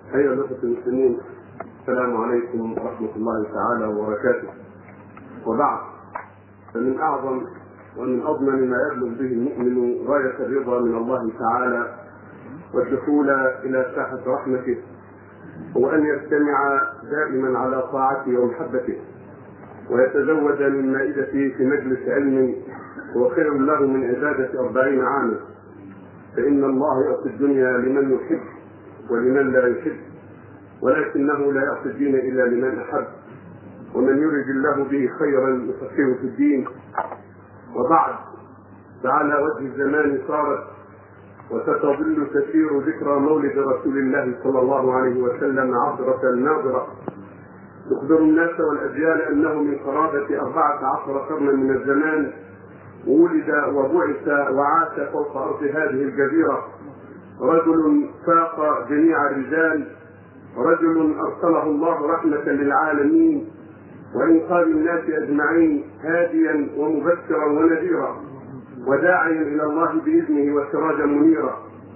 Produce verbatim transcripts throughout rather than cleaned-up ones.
أيها الأخوة المسلمين، السلام عليكم ورحمة الله تعالى وبركاته. وبعد، فمن أعظم ومن أضمن ما يبلغ به المؤمن غاية الرضا من الله تعالى والدخول إلى ساحة رحمته هو أن يجتمع دائما على طاعته ومحبته، ويتزود من مائدته في مجلس علم هو خير له من عبادة أربعين عاما، فإن الله يعطي الدنيا لمن يحب ولمن لا يحب، ولكنه لا يعطي الدين إلا لمن أحب، ومن يرد الله به خيرا يفقهه في الدين. وبعد، فعلى وجه الزمان صارت وستظل تسير ذكرى مولد رسول الله صلى الله عليه وسلم عبرة ناظرة تخبر الناس والأجيال أنه من قرابة أربعة عشر قرنا من الزمان ولد وبعث وعاش فوق أرض هذه الجزيرة رجل فاق جميع الرجال، رجل أرسله الله رحمة للعالمين وإنقاذ الناس أجمعين، هاديا ومبشرا ونذيرا وداعيا إلى الله بإذنه وسراجا منيرا.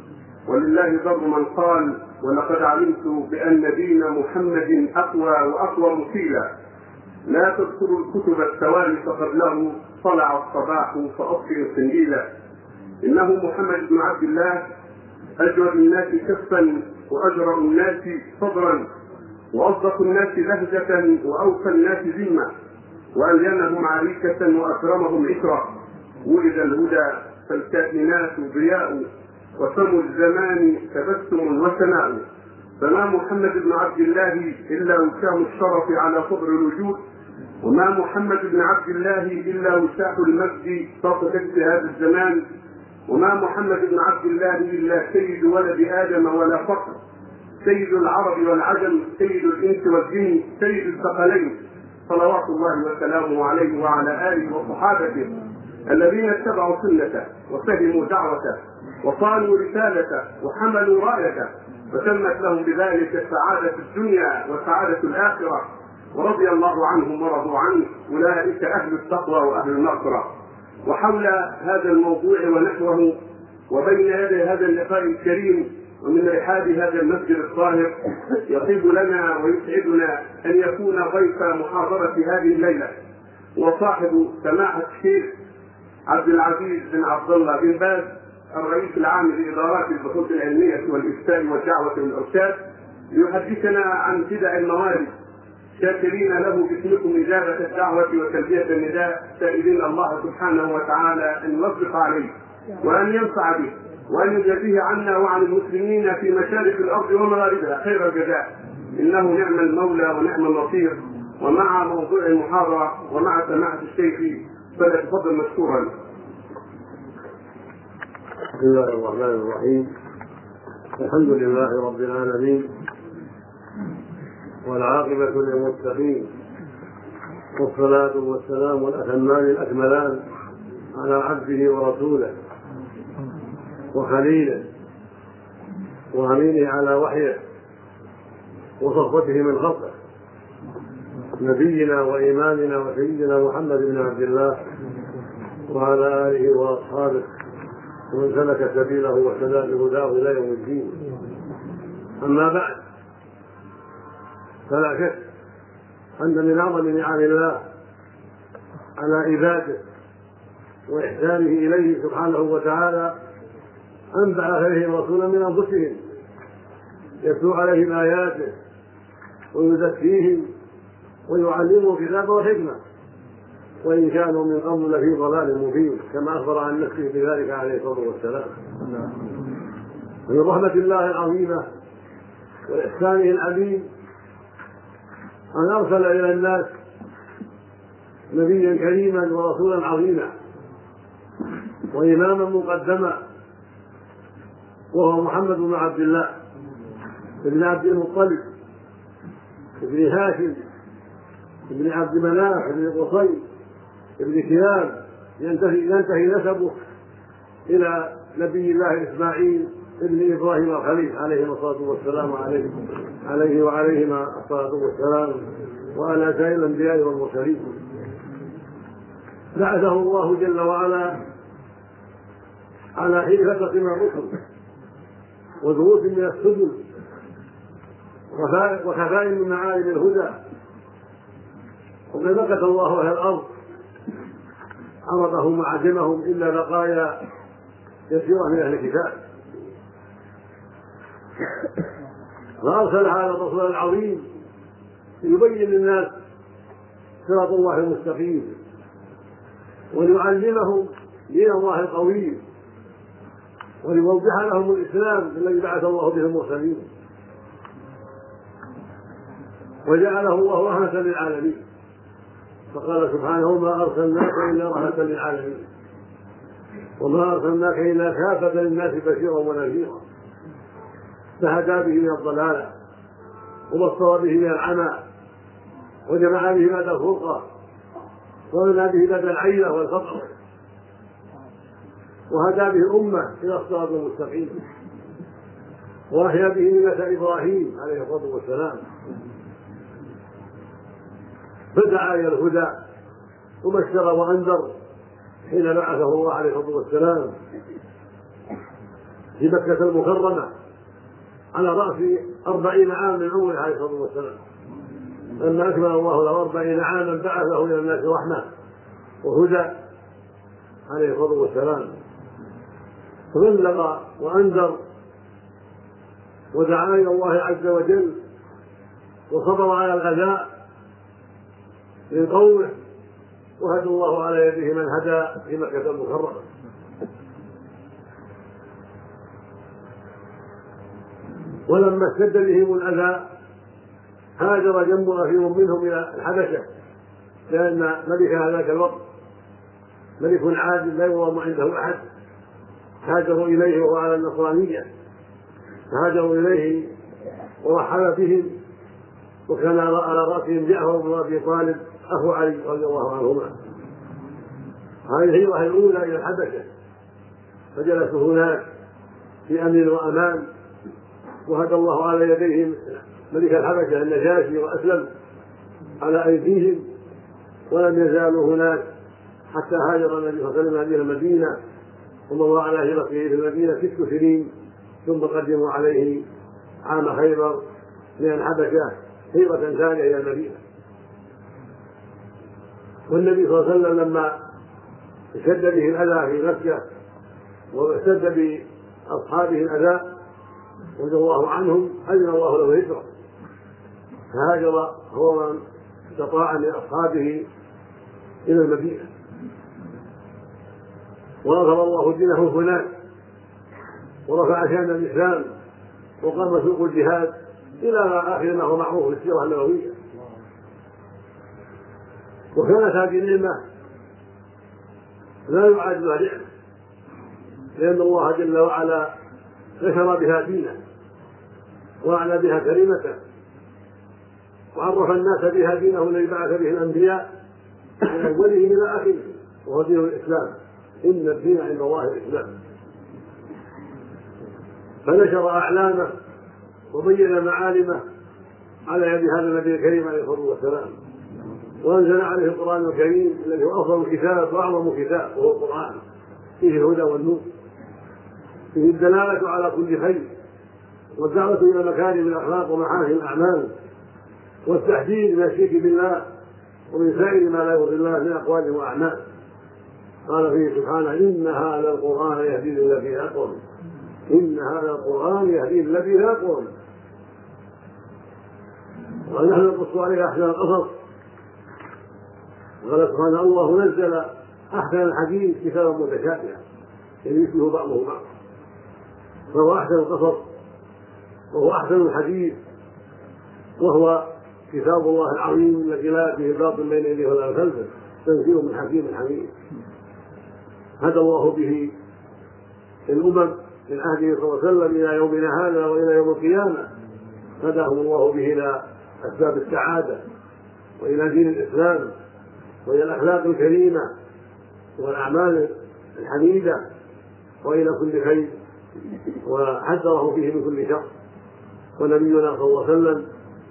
ولله ضر من قال: ولقد علمت بأن دين محمد أقوى وأقوى مثيلا، لا تذكروا الكتب التوالي فقبله طلع الصباح فأطفئ سنجيلا. إنه محمد بن عبد الله أجود الناس كفا وأجرأ الناس صبرا وأصدق الناس لهجة وأوفى الناس ذمة وألينهم عريكة وأكرمهم عشرة. ولد الهدى فالكائنات ضياء وسم الزمان تبسم وسناء. فما محمد بن عبد الله إلا وسام الشرف على صدر الوجود، وما محمد بن عبد الله إلا وساح المجد فوق كتف هذا الزمان، وما محمد بن عبد الله إلا سيد ولد آدم ولا فقر، سيد العرب والعجم، سيد الإنس والجن، سيد الثقلين، صلوات الله وسلامه عليه وعلى آله وصحابته الذين اتبعوا سنته وفهموا دعوته وصانوا رسالته وحملوا رايته، وتمت لهم بذلك سعادة الدنيا وسعادة الآخرة، ورضي الله عنهم ورضوا عنه، أولئك أهل التقوى وأهل المغفرة. وحول هذا الموضوع ونحوه وبين يدي هذا اللقاء الكريم ومن رحاب هذا المسجد الطاهر يطيب لنا ويسعدنا أن يكون ضيف محاضرة هذه الليلة وصاحب سماحة الشيخ عبد العزيز بن عبد الله بن باز، الرئيس العام لإدارات البحوث العلمية والإفتاء والدعوة والإرشاد، ليحدثنا عن ابتداء الموارد، شاكرين له باسمكم إجابة الدعوة وتلبية النداء، سائلين الله سبحانه وتعالى أن يوفق عليه وأن ينفع به وأن يجزيه عنا وعن المسلمين في مشارق الأرض ومغاربها خير الجزاء، إنه نعم المولى ونعم النصير. ومع موضوع المحاضرة ومع سماحة الشيخ فليتفضل مشكورا. بسم الله الرحمن الرحيم. الحمد لله رب العالمين، والعاقبة للمتقين، والصلاة والسلام الأتمان الأكملان على عبده ورسوله وخليله وأمينه على وحيه وصفوته من خلقه، نبينا وإمامنا وسيدنا محمد بن عبد الله وعلى آله وأصحابه ومن سلك سبيله واهتدى بهداه إلى يوم الدين. أما بعد، فلا شك أن من أعظم نعم الله على عباده وإحسانه إليه سبحانه وتعالى أن بعث إليهم رسولا من أنفسهم يتلو عليهم آياته ويزكيهم ويعلمهم الكتاب والحكمة، وإن كانوا من قبل لفي ضلال مبين، كما أخبر عن نفسه بذلك عليه الصلاة والسلام. من رحمة الله العظيمة وإحسانه العليم أن أرسل إلى الناس نبيا كريما ورسولا عظيما وإماما مقدما، وهو محمد بن عبد الله بن عبد المطلب بن هاشم بن عبد مناف بن قصي بن كلاب، ينتهي, ينتهي نسبه إلى نبي الله إسماعيل ابن إبراهيم الخليل عليه الصلاة والسلام عليه, عليه وعليهما الصلاة والسلام، وعلى سائر الأنبياء والمرسلين. بعثه الله جل وعلا على حين فترة من الرسل ودروس من السجن وخفاء من معالم الهدى. وقد مكث الله اهل الارض عرضهم وعدمهم الا بقايا يسيره من اهل الكتاب، فارسل هذا الرسول العظيم ليبين للناس صراط الله المستقيم وليعلمهم دين الله القويم وليوضح لهم الاسلام الذي بعث الله به المرسلين وجعله الله رحمة للعالمين. فقال سبحانه: وما أرسلناك إلا رحمة للعالمين وما أرسلناك إلا كافة للناس بشيرا ونذيرا. فهدى به من الضلالة وبصر به من العمى وجمع به بعد الفرقة ومنع به بعد العيلة والفقر وهدى به أمة إلى الصراط المستقيم وأحيا به ملة إبراهيم عليه الصلاة والسلام، فدعا إلى الهدى وبشر وأنذر حين بعثه الله عليه الصلاة والسلام في مكة المكرمة على رأس أربعين عام من عمره عليه الصلاة والسلام. لما أكمل الله له أربعين عاما بعثه إلى الناس رحمة وهدى عليه الصلاة والسلام، فبلغ وأنذر ودعا إلى الله عز وجل وصبر على الغداء من قومه، وهدى الله على يده من هدى في مكة المكرمة. ولما اشتد بهم الأذى هاجر جنب أخير منهم إلى الحبشة، لأن ملك هذاك الوقت ملك عادل لا يظلم عنده أحد، هاجروا إليه وهو على النصرانية، فهاجروا إليه ورحب بهم، وكان على رأسهم جعفر بن أبي طالب أخو علي رضي الله عنهما. هذه الهجرة الأولى إلى الحبشة، فجلسوا هناك في أمن وأمان، وهدى الله على يديهم ملك الحبشة النجاشي وأسلم على أيديهم، ولم يزالوا هناك حتى هاجر النبي صلى الله عليه وسلم إلى المدينة، ومضى على هجرته إلى المدينة ست سنين، ثم قدموا عليه عام خيبر من الحبشة هجرة ثانية إلى المدينة. والنبي صلى الله عليه وسلم لما اشتد به الأذى في مكة واشتد بأصحابه الأذى رضي الله عنهم أذن الله له الهجرة، فهاجر هو من استطاع من أصحابه إلى المدينة، ونصر الله دينه هناك ورفع شأن الإسلام وقام سوق الجهاد إلى آخر ما هو معروف في السيرة النبوية. وكانت هذه النعمة لا يعادلها نعمة، لأن الله جل وعلا نشر بها دينه وأعلى بها كلمته وعرف الناس بها دينه الذي بعث به الأنبياء من أولهم إلى آخره، وهو دين الإسلام، إن الدين عند الله الإسلام. فنشر أعلامه وبين معالمه على يد هذا النبي الكريم عليه الصلاة والسلام، وأنزل عليه القرآن الكريم الذي هو أفضل الكتاب وأعظم كتاب، وهو القرآن، فيه الهدى والنور، فيه الدلالة على كل خير والدعوة إلى مكارم الأخلاق ومحاسن الأعمال والتحذير من الشرك بالله ومن سائر ما لا يرضي الله من أقوال وأعمال. قال فيه سبحانه: إن هذا القرآن يهدي للذي أقوم، إن هذا القرآن يهدي للذي أقوم. ونحن نقص عليك أحسن القصص. قال سبحانه: الله نزل أحسن الحديث كتابا متشابها يشبه بعضه بعضا، فهو أحسن القصص وهو أحسن الحديث، وهو كتاب الله العظيم الذي لا فيه باطل بين يديه ولا خلفه، تنزيل من حكيم حميد. هدى الله به الأمم من عهده صلى الله عليه وسلم إلى يومنا هذا وإلى يوم القيامة، هداهم الله به إلى أسباب السعادة وإلى دين الإسلام وإلى الأخلاق الكريمة والأعمال الحميدة وإلى كل خير، وحذره فيه من كل شر. ونبينا صلى الله عليه وسلم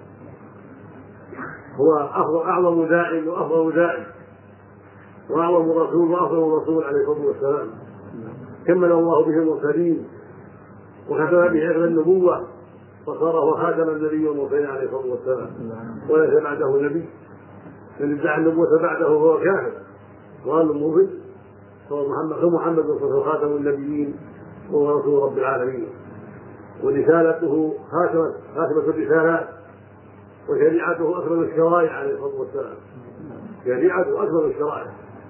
هو أعظم داعٍ وأفضل داعٍ وأعظم رسول وأفضل رسول عليه الصلاة والسلام، كمل الله به المرسلين وختم به حفظ النبوة فصار هو خاتم النبي والمرسلين عليه الصلاه والسلام، وليس بعده نبي. من ادعى النبوة بعده فهو كافر وقال مؤمن. هو محمد محمد صلى الله عليه وسلم خاتم النبيين وهو رسول رب العالمين، ورسالته خاتمة خاتمة الرسالات، وشريعته أكمل الشرائع عليه الصلاة والسلام. شريعته أكمل الشرائع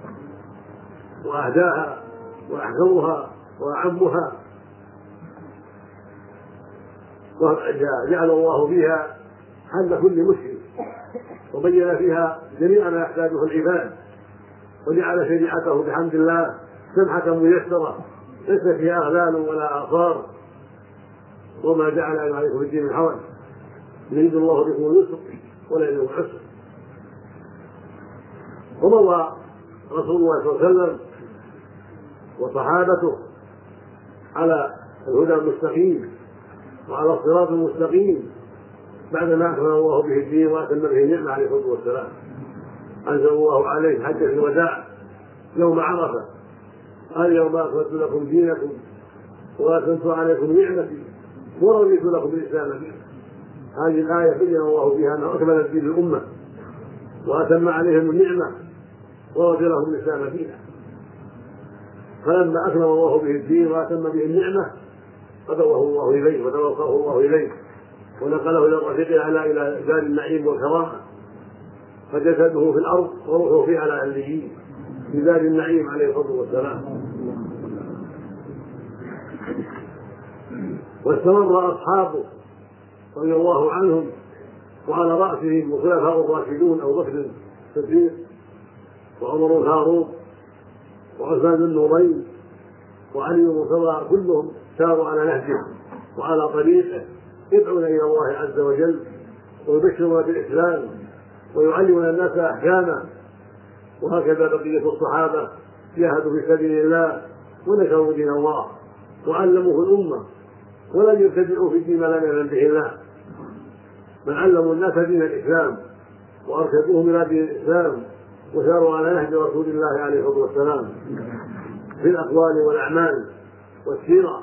وأهداها وأحكمها وأعمها، وجعل الله فيها حل كل مشكل، وبين فيها جميع ما يحتاجه العباد، وجعل شريعته بحمد الله سمحة ميسرة ليس فيها أغلال ولا آثار، وما جعل عليكم في الدين من حرج، يريد الله بكم اليسر ولا يريد العسر. ومضى رسول الله صلى الله عليه وسلم وصحابته على الهدى المستقيم وعلى الصراط المستقيم بعدما أكمل الله به الدين وأتم به النعمة عليه الصلاة والسلام. أنزل الله عليه حجة الوداع يوم عرفة: اليوم أكملت لكم دينكم وأتممت عليكم نعمتي ورضيت لكم الإسلام دينا. هذه الآية بين الله فيها أنه أكمل الدين للأمة وأتم عليهم النعمة ورضي لهم الإسلام دينا. فلما أكمل الله به الدين وأتم به النعمة قدره الله إليه وتوفاه الله إليه ونقله إلى الرفيق الأعلى إلى دار النعيم والكرامة، فجسده في الأرض وروحه في على عليين في دار النعيم عليه الصلاة والسلام. واستمر أصحابه رضي الله عنهم وعلى رأسهم الخلفاء الراشدون أبو بكر الصديق وعمر الفاروق وعثمان بن نورين وعلي المرتضى، كلهم ساروا على نهجه وعلى طريقه، يدعون إلى الله عز وجل ويبشرون بالإسلام ويعلمون الناس أحكاما. وهكذا بقية الصحابة جاهدوا في سبيل الله ونشروا دين الله وعلموه الأمة، ولم يبتدعوا في الدين ما لم يعلم به الله، بل علموا الناس دين الإسلام وأرشدوهم إلى دين الإسلام وساروا على نهج رسول الله عليه الصلاة والسلام في الأقوال والأعمال والسيرة،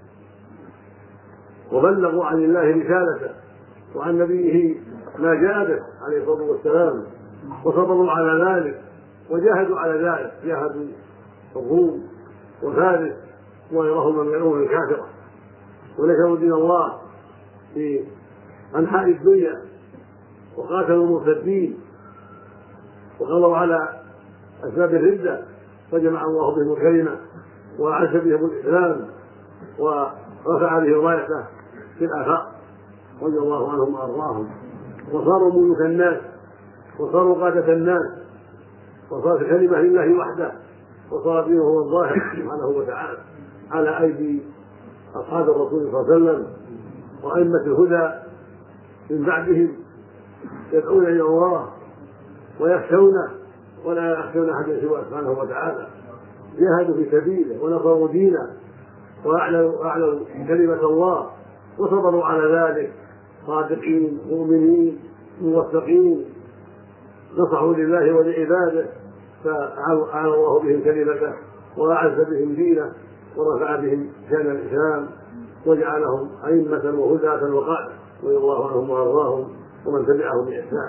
وبلغوا عن الله رسالته وعن نبيه ما جاء به عليه الصلاة والسلام، وصبروا على ذلك وجاهدوا على ذلك، جاهدوا الروم وفارس وغيرهم من الأمم الكافرة، ونشروا دين الله في أنحاء الدنيا وقاتلوا المرتدين وقضوا على أسباب الردة، فجمع الله بهم الكلمة وأعز بهم الإسلام ورفع بهم رايته في الآفاق رضي الله عنهم وأرضاهم، وصاروا ملوك الناس وصاروا قادة الناس، وصارت كلمة لله وحده، وصار دينه هو الظاهر سبحانه وتعالى على أيدي أصحاب الرسول صلى الله عليه وسلم وأئمة الهدى من بعدهم، يدعون إلى الله ويخشونه ولا يخشون أحدا سواه سبحانه وتعالى. جاهدوا في سبيله ونصروا دينه وأعلوا كلمة الله وصبروا على ذلك، صادقين مؤمنين موفقين، نصحوا لله ولعباده فأعلى الله بهم كلمته وأعز بهم دينه ورفع بهم شأن الإسلام وجعلهم أئمة وهداة وقادة رضي الله عنهم وأرضاهم ومن تبعهم بإحسان.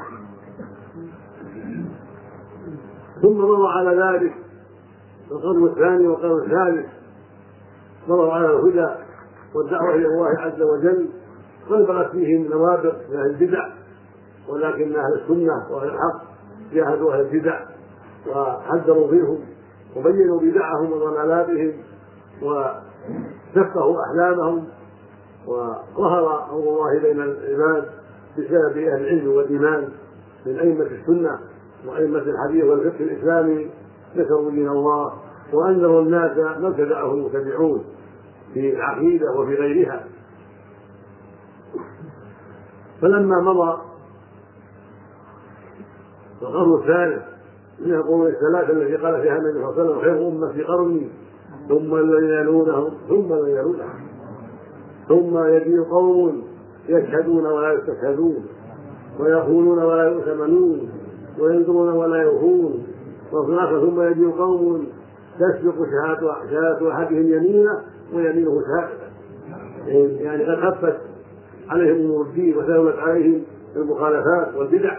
ثم مضى على ذلك القرن الثاني والقرن الثالث، مضوا على الهدى والدعوة إلى الله عز وجل، فانبغت فيهم نوابغ من أهل البدع، ولكن أهل السنة وأهل الحق جاهدوا أهل البدع وحذروا فيهم وبينوا بدعهم وضلالاتهم وشفهوا أحلامهم، وظهر أمر الله بين العباد بسبب أهل العلم والإيمان من أئمة السنة وأئمة الحديث والفقه الإسلامي، ذكروا دين الله وأنذروا الناس ما ابتدعه المبتدعون في العقيدة وفي غيرها. فلما مضى القرن الثالث من القرون الثلاثة التي قال فيها النبي صلى الله عليه وسلم: خير أمة في قرني ثم الذين يلونهم ثم الذين يلونهم ثم يجيء قوم يشهدون ولا يستشهدون ويخونون ولا يؤتمنون وينذرون ولا يوفون، ثم يجيء قوم تسبق شهادة أحدهم يمينه ويمينه شهادة، يعني قد خفت عليهم امور الدين وسهلت عليهم المخالفات والبدع.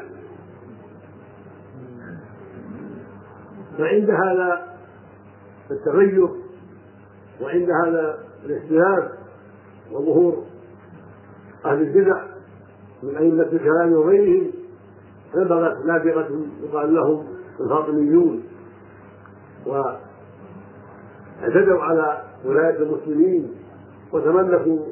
فعند هذا التغير وعند هذا الاختلاف وظهور اهل البدع من ائمه الكلام وغيرهم نبغت نابغه يقال لهم الفاطميون، واعتدوا على ولايه المسلمين وتملكوا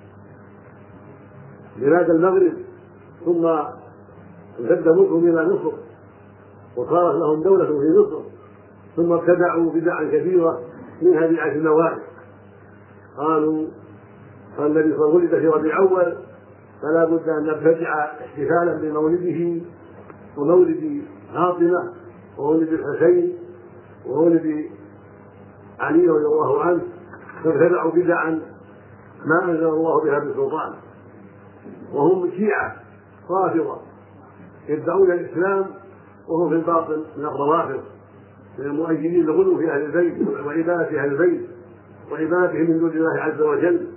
بلاد المغرب، ثم امتد ملكهم الى مصر وصارت لهم دوله في مصر، ثم ابتدعوا بدعا كثيره منها بدعه الموالد. قالوا قال الذي ولد في ربيع اول فلا بد ان نبتدع احتفالا بمولده ومولد فاطمه ومولد الحسين ومولد علي رضي الله عنه، فابتدعوا بدعا ما انزل الله بها بسلطان، وهم شيعه رافضه يدعون الاسلام وهم في الباطن من الروافض، من المؤيدين لغلو في اهل البيت وعباده اهل البيت وعبادتهم من دون الله عز وجل.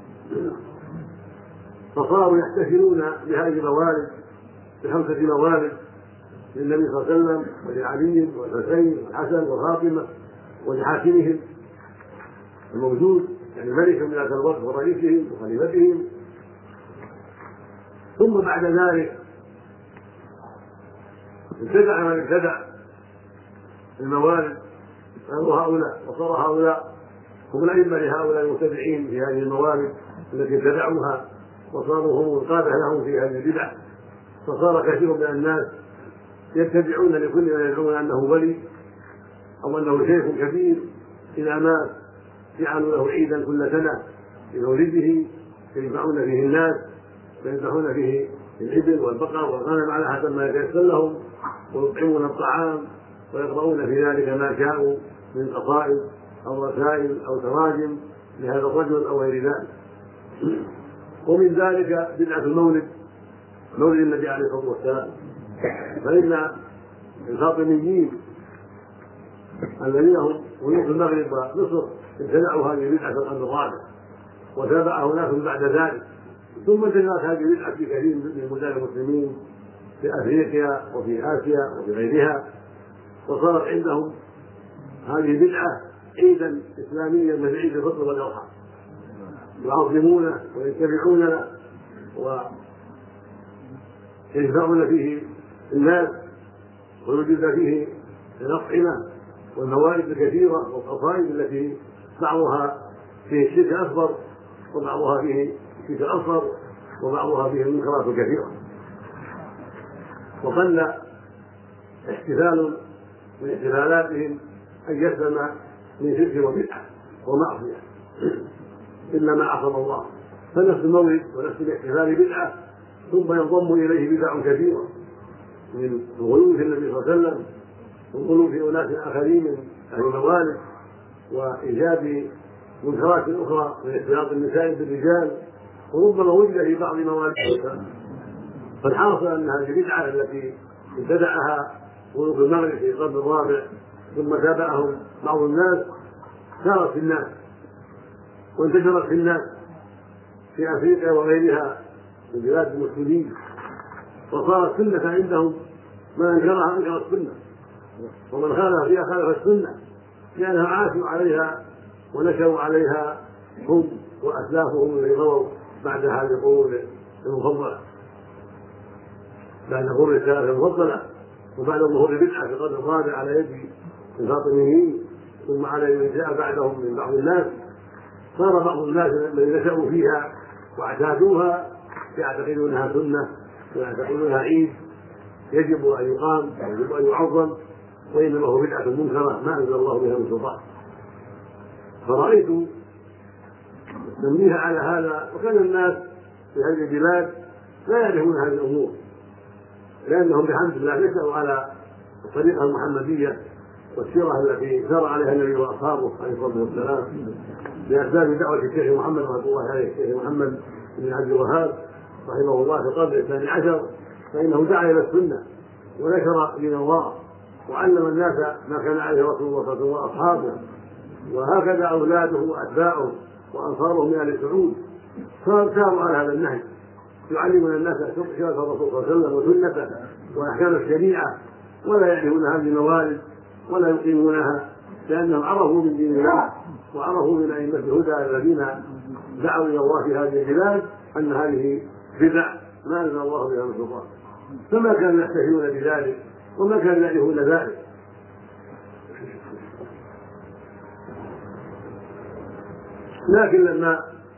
فصاروا يحتفلون بهذه الموالد بخمسه موالد للنبي صلى الله عليه وسلم ولعلي والحسين والحسن وفاطمه ولحاكمهم الموجود يعني ملك من ذات الوقت ورئيسهم وخليفتهم. ثم بعد ذلك ابتدع من ابتدع الموالد قالوا هؤلاء، وصار هؤلاء هم الأئمة لهؤلاء المتبعين في هذه الموالد التي ابتدعوها، وصاروا هم القادة لهم في هذه البدع. فصار كثير من الناس يتبعون لكل من يدعون أنه ولي أو أنه شيخ كبير إذا مات جعلوا له عيدا كل سنة لمولده يجمعون فيه الناس ويذبحون فيه الإبل والبقر والغنم على حسب ما يتيسر لهم، ويطعمون الطعام ويقرؤون في ذلك ما شاءوا من قصائد أو رسائل أو تراجم لهذا الرجل أو غير ذلك. ومن ذلك بدعة المولد، مولد النبي عليه الصلاة والسلام، فإن الفاطميين الذين هم ملوك المغرب ومصر ابتدعوا هذه البدعة في القرن الرابع، وتابعه ناس بعد ذلك، ثم انتشرت هذه البدعة في كثير من بلدان المسلمين في أفريقيا وفي آسيا وفي غيرها، وصارت عندهم هذه البدعة عيدا إسلاميا مثل عيد الفطر والأضحى، يعظمونه ويتبعونه ويجمعون فيه الناس ويوجد فيه الأطعمة والموائد الكثيرة والقصائد التي بعضها فيه الشرك الأكبر وبعضها فيه الشرك الأصغر وبعضها فيه المنكرات الكثيرة. وقل احتفال من احتفالاتهم أن يسلم من شرك وبدعة ومعصية إلا ما عصم الله، فنفس المولد ونفس الاحتفال بدعة، ثم ينضم إليه بدع كثيرة من الغلو في النبي صلى الله عليه وسلم والغلو في أناس آخرين من أهل الموالد وإيجاد منكرات أخرى من اختلاط النساء بالرجال، وربما وجد في بعض موالد. فالحاصل أن هذه البدعة التي ابتدعها ملوك المغرب في القرن الرابع ثم تابعهم بعض الناس سارت في الناس وانتشرت في الناس في أفريقيا وغيرها من بلاد المسلمين، وصارت سنة عندهم، ما انكرها انكر السنة، ومن خالف فيها خالف السنة، لأنها عاشوا عليها ونشأوا عليها هم وأسلافهم الذين مضوا بعد هذه القرون المفضلة، بعد قرون الثلاثة المفضلة، وبعد ظهور البدعة في القرن الرابع على يد الفاطميين ثم على من جاء بعدهم من بعض الناس، صار بعض الناس الذين نشأوا فيها واعتادوها يعتقدونها سنة ويعتقدونها عيد يجب أن يقام ويجب أن يعظم، وإنما هو بدعة منكرة ما أنزل الله بها من سلطان. فرأيت تنبيه على هذا، وكان الناس في هذه البلاد لا يعرفون هذه الأمور، لأنهم بحمد الله نشأوا على الطريقة المحمدية والسيرة التي سار عليها النبي وأصحابه عليه الصلاة والسلام بأسباب دعوة الشيخ محمد رحمه الله عليه، الشيخ محمد بن عبد الوهاب رحمه الله في القرن الثاني عشر، فإنه دعا إلى السنة ونشر دين الله وعلم الناس ما كان عليه رسول الله صلى الله عليه وسلم وأصحابه، وهكذا أولاده وأتباعه وأنصاره من أهل سعود صار ساروا على هذا النهج يعلمون الناس سنة الرسول صلى الله عليه وسلم وسنته وأحكام الشريعة، ولا يعرفون هذه الموالد ولا يقيمونها، لأنهم عرفوا من دين الله وعرفوا من أئمة الهدى الذين دعوا إلى الله في هذه البلاد أن هذه بدع ما أنزل الله بها من سلطان، فما كانوا يحتفلون بذلك وما كانوا يعرفون ذلك. لكن لما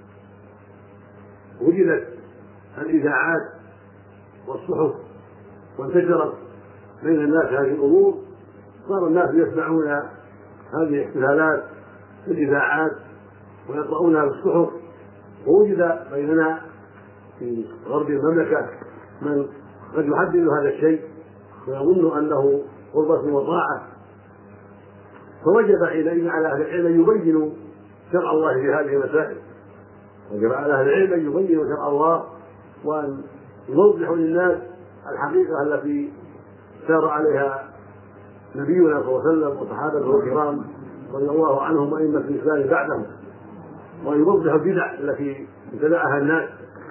وجدت الإذاعات والصحف وانتشرت بين الناس هذه الأمور، صار الناس يسمعون هذه الاحتفالات في الإذاعات ويقرؤونها في الصحف. ووجد بيننا في غرب المملكة من قد يحدد هذا الشيء ويظن أنه قربة وطاعة، فوجب حينئذ على أهل العلم أن يبينوا شرع الله في هذه المسائل، وجب على أهل العلم أن يبينوا شرع الله وأن يوضحوا للناس الحقيقة التي سار عليها نبينا صلى الله عليه وسلم وصحابته الكرام رضي الله عنهم وأئمة الإسلام بعدهم، وأن يوضحوا البدع التي ابتدعها الناس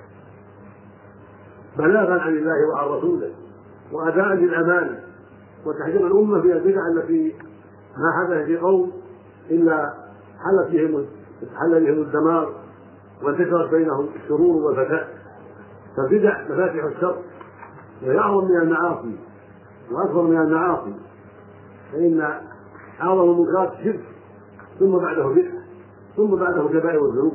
بلاغا عن الله وعن رسوله وأداء للأمانة وتحذير الأمة في البدع التي ما حدث في قوم إلا حل بهم حل بهم الدمار وانتشرت بينهم الشرور والفساد. فالبدع مفاتيح الشر وهي أعظم من المعاصي وأكبر من المعاصي، فإن أعظم المنكرات الشرك ثم بعده بدع ثم بعده كبائر الذنوب.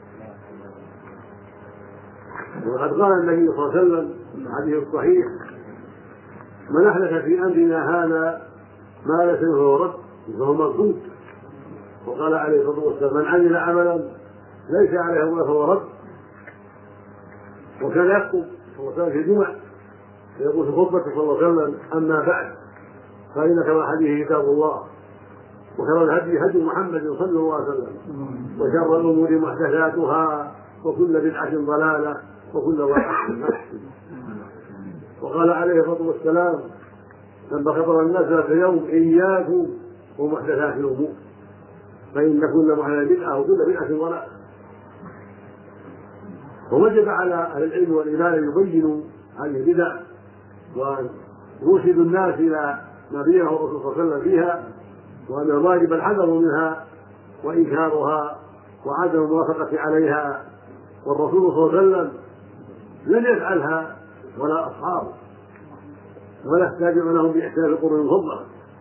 وقد قال النبي صلى الله عليه وسلم في الحديث الصحيح: من أحدث في أمرنا هذا ما ليس منه رد فهو مردود. وقال عليه الصلاة والسلام: من عمل عملا ليس عليه أمره فهو رد. وكان يخطب صلى الله عليه وسلم في الجمع فيقول في خطبته صلى الله عليه وسلم: أما بعد فإن خير الحديث كتاب الله وخير الهدي هدي محمد صلى الله عليه وسلم وشر الأمور محدثاتها وكل بدعة ضلالة وكل ضلالة في النار. وقال عليه الصلاة والسلام لما خطب الناس في يوم: إياكم ومحدثات الأمور فإن كل محدثة بدعة وكل بدعة ضلالة. ووجب على أهل العلم والإيمان أن يبينوا هذه البدع ويرشدوا الناس إلى ما بينه الرسول صلى الله عليه وسلم فيها، وأن الواجب الحذر منها وإنكارها وعدم الموافقة عليها. والرسول صلى الله عليه وسلم لم يفعلها ولا أصحابه ولا يتابعونهم بإحسان القرون المفضلة.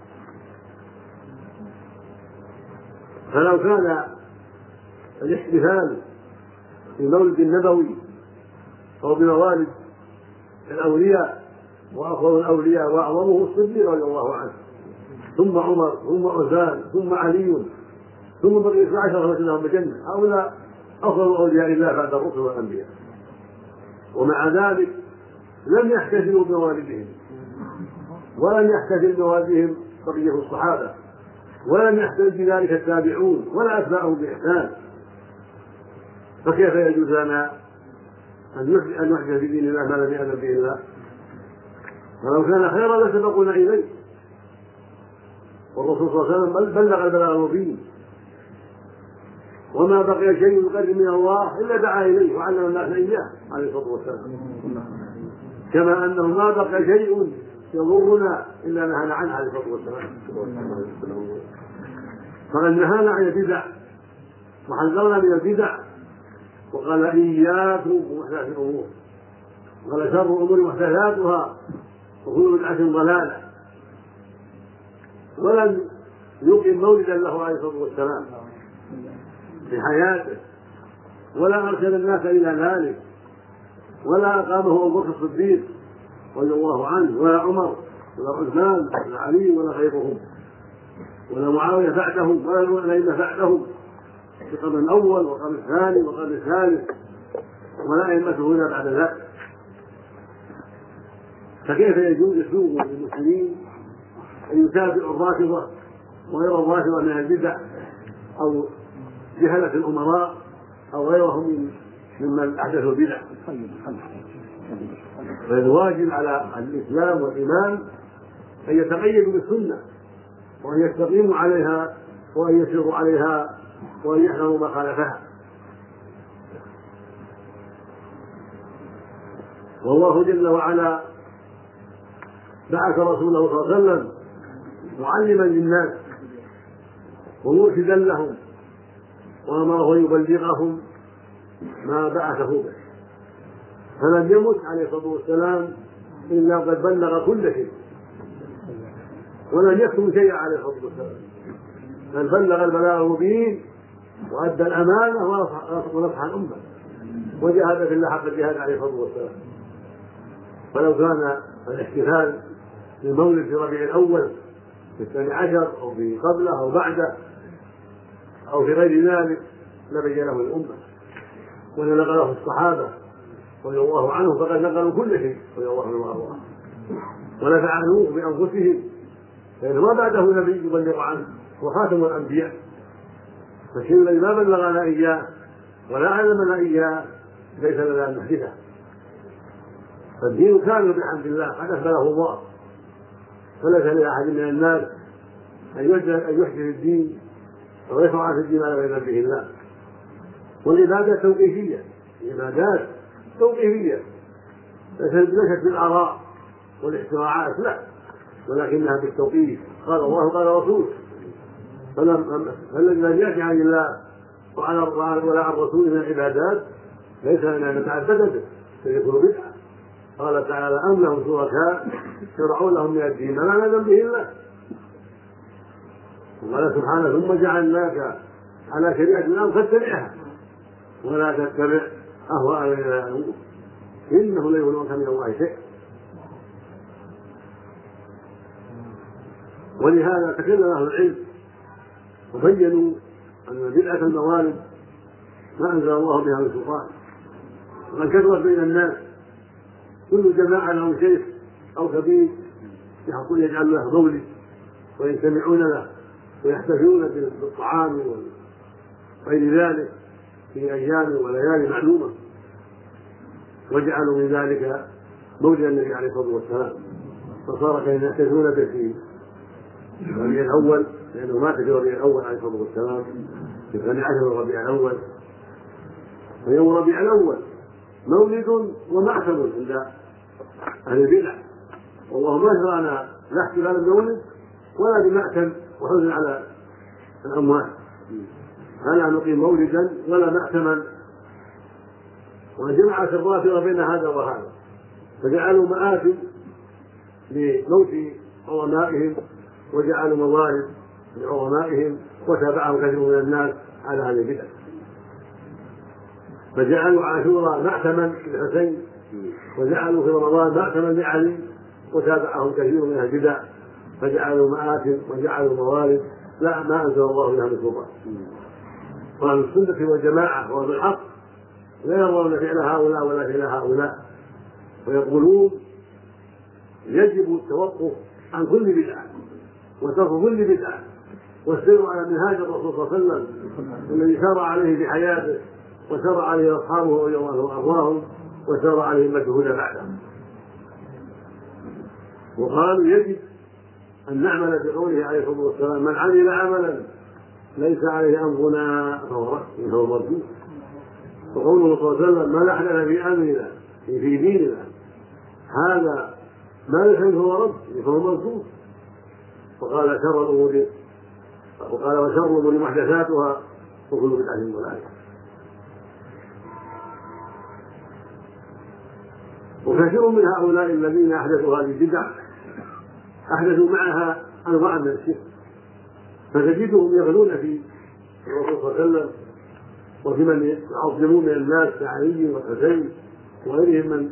فلو كان الاحتفال بمولد النبوي أو بموالد الأولياء وأفضل الأولياء وأعظمه الصديق رضي الله عنه ثم عمر ثم عثمان ثم علي ثم بقية العشرة رجلهم بالجنة، هؤلاء أفضل أولياء الله بعد الرسل والأنبياء، ومع ذلك لم يحتفلوا بموالدهم ولم يحتفل بموالدهم بقية الصحابة ولم يحتفل بذلك التابعون ولا أتباعهم بإحسان. فكيف يجوز لنا أن نحدث في دين الله ما لم يأذن به الله؟ ولو كان خيرا لسبقونا إليه. والرسول صلى الله عليه وسلم بلغ البلاغ المبين، وما بقي شيء يقرب من الله إلا دعا إليه وعلم الناس إياه عليه الصلاة والسلام، كما أنه ما بقي شيء يضرنا إلا نهانا عنه عليه الصلاة والسلام. فقد نهانا عن البدع وحذرنا من البدع وقال: إياكم ومحدثات الأمور، وقال: شر الأمور محدثاتها وكل بدعة ضلالة. ولم يقم مولدا له عليه الصلاة والسلام في حياته ولا أرسل الناس إلى ذلك ولا أقامه أبو بكر الصديق رضي الله عنه ولا عمر ولا عثمان ولا علي ولا غيرهم ولا معاوية بعدهم ولا الأئمة بعدهم في القرن الأول والقرن الثاني والقرن الثالث ولا أئمة هنا بعد ذلك. فكيف يجوز اسلوب للمسلمين ان يتابعوا الرافضه وغير الرافضه من البدع او جهله الامراء او غيرهم ممن احدثوا البدع؟ فالواجب على الاسلام والايمان ان يتقيدوا بالسنه وان يستقيموا عليها وان يسيروا عليها وان يحذروا ما خالفها. والله جل وعلا بعث رسوله صلى الله عليه وسلم معلما للناس ومرشدا لهم، وامره ان يبلغهم ما بعثه به، فلم يمت عليه الصلاه والسلام الا قد بلغ كل شيء ولم يكتم شيئا عليه الصلاه والسلام، بل بلغ البلاغ المبين وادى الامانه ونصح الامه وجاهد في الله حق الجهاد عليه الصلاه والسلام. فلو كان الاحتفال بالمولد في ربيع الاول في الثاني عشر او في قبله او بعده او في غير ذلك لبينه الامه ولنقله الصحابه رضي الله عنهم، فقد نقلوا كل شيء رضي الله عنهم وارضاهم ولفعلوه بانفسهم، لان ما بعده نبي يبلغ عنه وخاتم الانبياء، فالشيء الذي ما بلغنا اياه ولا علمنا اياه ليس لنا ان نحدثه. فالدين كامل بحمد الله قد اكمله الله، فليس لاحد من الناس ان يحدث الدين او يشرع في الدين على غير به الله. والعبادات توقيفيه، العبادات توقيفيه ليست بالاراء والاختراعات، لا، ولكنها بالتوقيف، قال الله قال رسوله. فالذي لم ياتي عن الله ولا عن رسوله من العبادات ليس لنا ان نتعبد به فيكون بدعه. قال تعالى: أم لهم شركاء شرعوا لهم من الدين ما لم يأذن به الله. وقال سبحانه: ثم جعلناك على شريعة الأمر فاتبعها ولا تتبع أهواء الذين لا يعلمون إنه لا يغنيك من الله شيء. ولهذا تكلم أهل العلم وبينوا أن بدعة الموالد ما أنزل الله بها من سلطان، وقد كثرت بين الناس، كل جماعة لهم شيخ أو كبير يحقون يجعل له مولد ويجتمعون له ويحتفلون بالطعام وغير ذلك في أيام وليالي معلومة، وجعلوا من ذلك مولد النبي عليه الصلاة والسلام، فصار كانوا يحتفلون به في ربيع الأول لأنه مات في ربيع الأول عليه الصلاة والسلام في الثاني عشر من ربيع الأول. ويوم ربيع الأول مولد ومعتم عند أهل البدع، والله ما شرعنا لا احتفال بالمولد ولا بمعتم وحزن على الأموات، فلا نقيم مولدا ولا معتما. وجمعت الرافضة بين هذا وهذا، فجعلوا مآتم لموت عظمائهم وجعلوا موالد لعظمائهم، وتابعهم كثير من الناس على هذه البدع، فجعلوا عاشوراء معتما للحسين وجعلوا في رمضان معتما لعلي، وتابعهم كثير من البدع فجعلوا مآتم وجعلوا موالد لا ما انزل الله بها من سلطان. واهل السنه والجماعه واهل الحق لا يرون فعل هؤلاء ولا فعل هؤلاء، ويقولون يجب التوقف عن كل بدعه وترك كل بدعه والسير على منهاج الرسول صلى الله عليه وسلم الذي سار عليه في حياته وسار عليه اصحابه رضي الله وارضاهم وسار عليه المجهول بعدهم. وقالوا يجب ان نعمل بقوله عليه الصلاه والسلام: من عمل عملا ليس عليه امرنا فهو مردود. وقوله صلى الله عليه وسلم: من احدث في امرنا في ديننا هذا ما ليس منه رد فهو مردود. وقال شر الامور وقال وشر الامور محدثاتها وكل بدعه ضلاله. وكثير من هؤلاء الذين احدثوا هذه البدع احدثوا معها انواعا من الشرك، فتجدهم يغلون في الرسول صلى الله عليه وسلم وفي من يعظمون من الناس كعلي والحسين وغيرهم من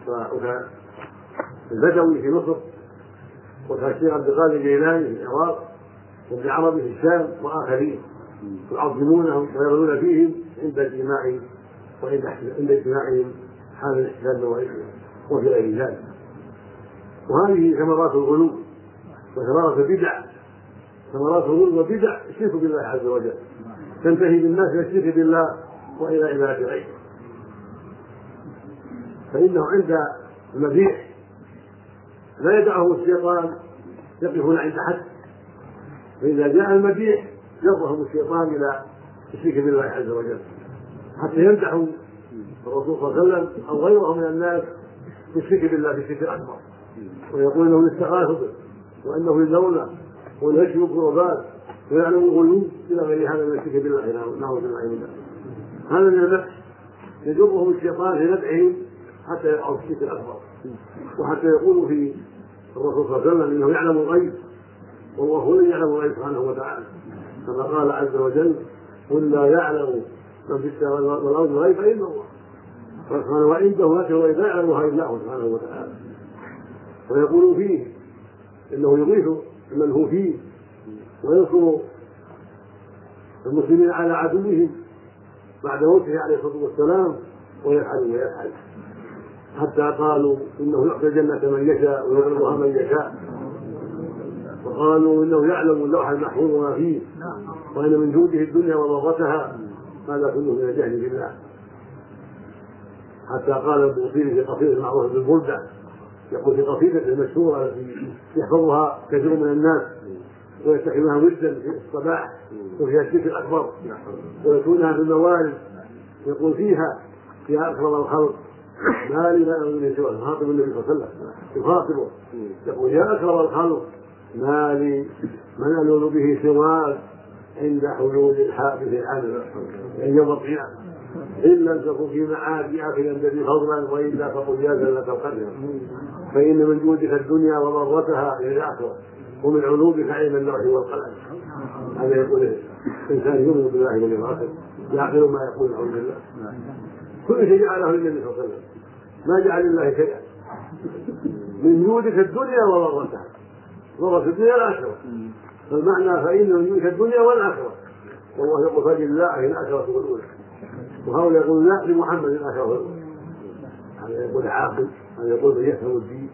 البدوي في مصر وكالشيخ عبد القادر الجيلاني في العراق وابن عربي في الشام واخرين، يعظمونهم ويغلون فيهم عند اجتماع وعند اجتماعهم حال الاحتفال بوائدهم وفي غير ذلك. وهذه ثمرات الغلو وثمرات البدع، ثمرات الغلو والبدع الشرك بالله عز وجل، تنتهي بالناس الى الشرك بالله والى عباده غيره. فانه عند المديح لا يدعه الشيطان يقفون عند حد، فاذا جاء المديح يضرهم الشيطان الى الشرك بالله عز وجل حتى يمدحوا الرسول صلى الله عليه وسلم او غيره من الناس يشرك بالله في الشرك الاكبر ويقول انه الاستغاثه به وانه للدوله ويشرك قربات ويعلم الغيوب الى غير هذا من الشرك بالله. نعوذ بالله من ذلك. هذا من النفس يجرهم الشيطان في نفعهم حتى يقعوا في الشرك الاكبر وحتى يقول في الرسول صلى الله عليه وسلم انه يعلم الغيب والله هو الذي يعلم الغيب سبحانه وتعالى كما قال عز وجل قل لا يعلم من في السماء والارض الغيب الا الله سبحانه وعنده لكن الغيب لا يعلمها الا هو سبحانه وتعالى. ويقول فيه انه يغيث من هو فيه وينصر المسلمين على عدوهم بعد موته عليه الصلاه والسلام ويفعل ويفعل حتى قالوا انه يعطي الجنه من يشاء ويعرضها من يشاء وقالوا انه يعلم اللوح المحفوظ ما فيه وان من جوده الدنيا وضرتها هذا كله من الجهل بالله. حتى قال البوصيري في قصيده المعروفه بالبرده يقول في قصيدته المشهوره التي يحفظها كثير من الناس ويتخذها وردا في الصباح وفيها الشرك الاكبر ويكونها في الموارد يقول فيها يا اكرم الخلق ما لي ما من سوى خاطب النبي صلى الله عليه وسلم يخاطبه يقول يا اكرم الخلق ما لي من ألول به سواك عند حلول الحادث عنه يعني يوم القيامة إن لم تكن في معادي أخي الذي فضلا وإلا فقل يا زلة القدر فإن من جودك الدنيا وضرتها إلى الآخرة ومن علومك علم اللوح والقلم. هذا يقول الإنسان يؤمن بالله واليوم الآخر يعقل ما يقول نعوذ بالله. كل شيء جعله للنبي صلى الله عليه وسلم ما جعل الله شيئا من جودك الدنيا وضرتها ضرت الدنيا والآخرة فالمعنى فإن من جودك الدنيا والآخرة والله يقول فلله الآخرة والأولى وهؤلاء يقول لا لمحمد الآخرة والأولى. هذا يقول عاقل هذا يقول من يفهم الدين.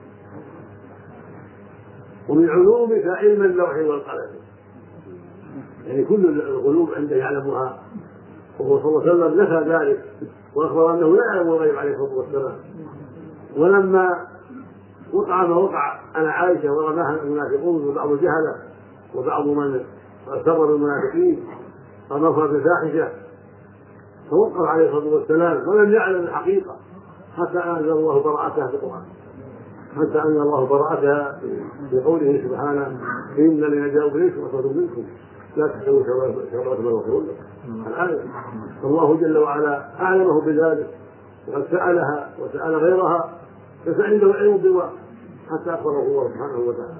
ومن علومك علم اللوح والقلم يعني كل القلوب عنده يعلمها وهو صلى الله عليه وسلم نفى ذلك واخبر انه لا يعلم الغيب عليه الصلاه والسلام. ولما وقع ما وقع انا عائشه ورماها المنافقون وبعض الجهله وبعض من اغتر المنافقين فنصر بفاحشه فوقف عليه الصلاه والسلام ولم يعلم الحقيقه حتى انزل الله براءتها في القران حتى انزل الله براءتها بقوله سبحانه ان الذين جاءوا بالاسم عصبه منكم لا تحسبوا شرات بل غفر لكم الآية. فالله جل وعلا أعلمه بذلك وقد سألها وسأل غيرها فعنده علم بالواقع حتى أخبره الله سبحانه وتعالى.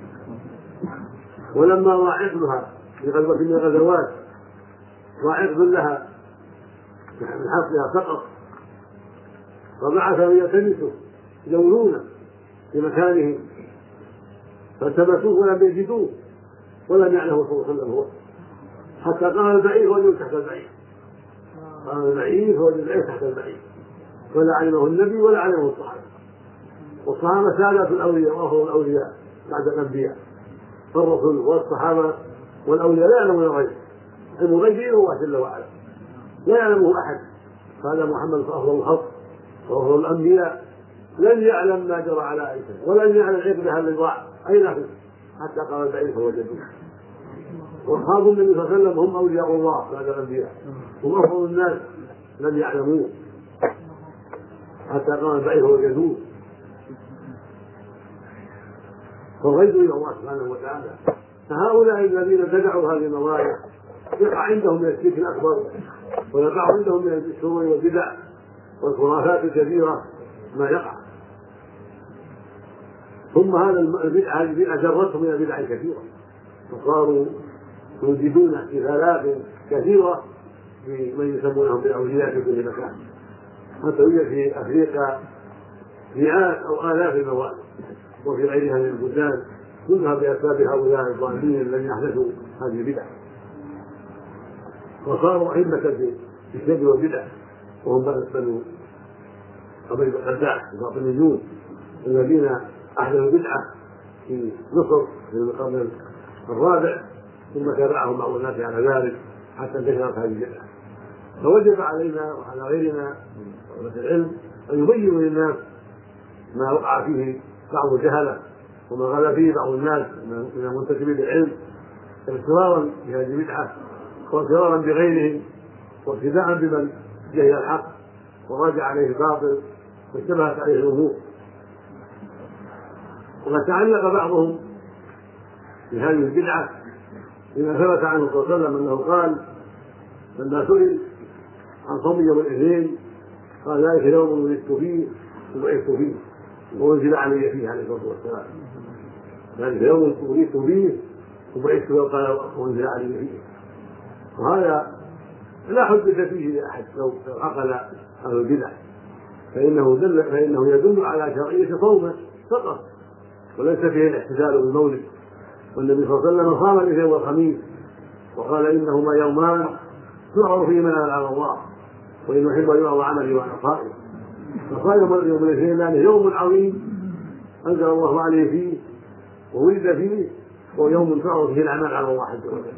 ولما راى عقلها في غزوة من الغزوات راى عقل لها من حصلها سقط فبعث ليلتمسه يدورونه في مكانه فالتمسوه ولم يجدوه ولم يعلمه صلى الله عليه وسلم هو حتى قال البعير وجد تحت البعير قال البعير وجد البعير تحت البعير ولا علمه النبي ولا علمه الصحابه. والصحابه سادات الاولياء وافضل الاولياء بعد الانبياء فالرسل والصحابه والاولياء لا يعلمون الغيب علم الغيب الا الله جل وعلا لا يعلمه احد. هذا محمد افضل الخلق وافضل الانبياء لن يعلم ما جرى على عائشه ولن يعلم عقبها اللي ضاع اين هو حتى قال البعير فوجدوه. واصحاب النبي صلى الله عليه وسلم هم اولياء الله بعد الانبياء هم افضل الناس لم يعلموه حتى قال البعير فوجدوه. فالغيب الى الله سبحانه وتعالى. فهؤلاء الذين ابتدعوا هذه المواضع يقع عندهم من الشرك الاكبر ويقع عندهم من الشرور والبدع والخرافات الكثيره ما يقع. ثم هذا البدعه هذه البدعه جرتهم الى بدع كثيره فصاروا يوجدون احتفالات كثيره بمن يسمونهم بالاولياء في كل مكان حتى يوجد في افريقيا مئات او الاف الموالد وفي غيرها من البلدان كلها باسباب هؤلاء الضالين الذين احدثوا هذه البدع وصاروا ائمه في الشرك والبدع وهم بنو قبيل القرداح الباطنيون الذين احدثوا بدعه في مصر في القرن الرابع ثم تابعهم بعض الناس على ذلك حتى انتشرت هذه البدعه. فوجب علينا وعلى غيرنا طلبة العلم ان يبينوا للناس ما وقع فيه بعض الجهله وما غلا فيه بعض الناس من المنتسبين للعلم اغترارا بهذه البدعه واغترارا بغيرهم وابتداء بمن جهل الحق وراجع عليه الباطل واشتبهت عليه الامور وقد تعلق بعضهم بهذه البدعة بما ثبت عنه صلى الله عليه وسلم أنه قال لما سئل عن صوم يوم الاثنين قال ذلك يوم ولدت فيه وبعثت فيه وأنزل علي فيه عليه الصلاة والسلام. ذلك يوم ولدت فيه وبعثت فيه وأنزل علي فيه. وهذا لا حجة فيه لأحد لو عقل أهل البدع، فإنه دل فإنه يدل على شرعية صومه فقط وليس فيه الاحتفال بالمولد. والنبي صلى الله عليه وسلم صام الاثنين والخميس وقال إنهما يومان تعرض فيهما على الله وإن أحب أن يعرض عملي وأنا صائم. فصائم يوم الاثنين لأنه يوم عظيم أنزل الله عليه فيه وولد فيه، ويوم تعرض فيه الأعمال على الله عز وجل.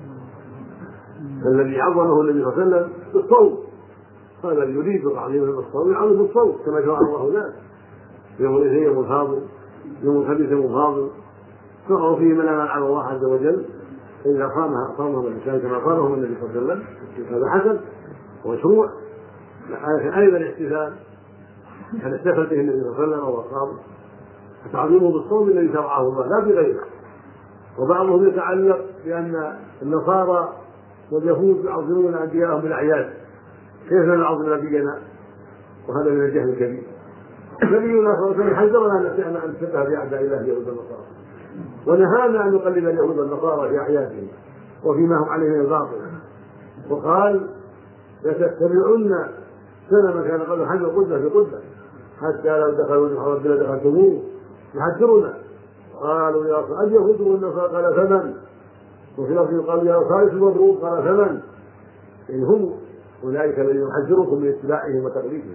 فالذي عظمه النبي صلى الله عليه وسلم بالصوم قال الذي يريد تعظيما بالصوم يعظم بالصوم كما شرع الله ذلك. يوم الاثنين يوم فاضل، يوم الخميس يوم فاضل تعرض فيه من الأعمال على الله عز وجل، فإذا صامها صامه الإنسان كما قاله النبي صلى الله عليه وسلم هذا حسن ومشروع. لكن أيضا الاحتفال كان احتفل به النبي صلى الله عليه وسلم وصام، فتعظيمه بالصوم الذي شرعه الله لا بغيره. وبعضهم يتعلق بأن النصارى واليهود يعظمون أنبياءهم بالأعياد، كيف نعظم نبينا؟ وهذا من الجهل الكبير. نبينا صلى الله عليه وسلم حذرنا أن نشبه بأعداء الله اليهود والنصارى، ونهانا أن نقلد اليهود والنصارى في أعيادهم وفيما هم عليه من الباطل. وقال لتتبعن سنة كان قبل حج قدة في قدة حتى لو دخلوا الحرم لدخلتموه يحذرنا. قالوا يا رسول أن يهود والنصارى؟ قال ثمن. وفي لفظ قالوا يا خالد المبروك؟ قال ثمن. إن هم أولئك الذين يحذركم من اتباعهم وتقليدهم.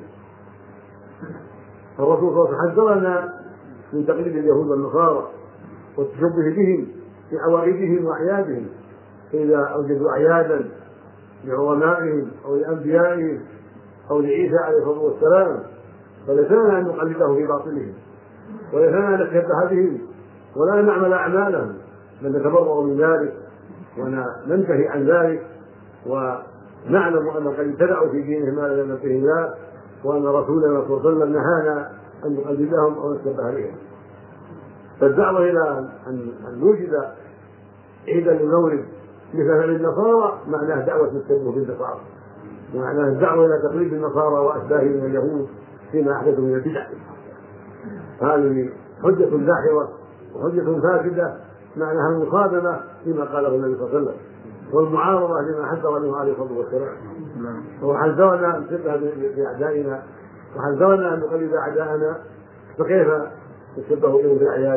الرسول صلى الله عليه وسلم حذرنا من تقليد اليهود والنصارى والتشبه بهم في عوائدهم وأعيادهم، فإذا أوجدوا أعيادا لعظمائهم أو لأنبيائهم أو لعيسى عليه الصلاة والسلام فليس لنا أن نقلده في باطلهم، وليس لنا أن نتشبه بهم ولا نعمل أعمالهم، بل نتبرأ من ذلك وننتهي عن ذلك، ونعلم أن قد ابتدعوا في دينهم ما لم ينتهي الله، وأن رسولنا صلى الله عليه وسلم نهانا أن نقلدهم أو نتشبه بهم. فالدعوة إلى أن نوجد عيدا للمولد مثل النصارى معناه دعوة التشبه بالنصارى، ومعناه الدعوة إلى تقليد النصارى وأشباههم من اليهود فيما أحدثوا من البدع. هذه حجة داحضة وحجة فاسدة معناها المصادمة فيما قاله النبي صلى الله عليه وسلم والمعارضة لما حذر منه عليه الصلاة والسلام. وحذرنا أن نشبه بأعدائنا وحذرنا أن نقلد أعداءنا، فكيف نشبه بهم في الأعياد؟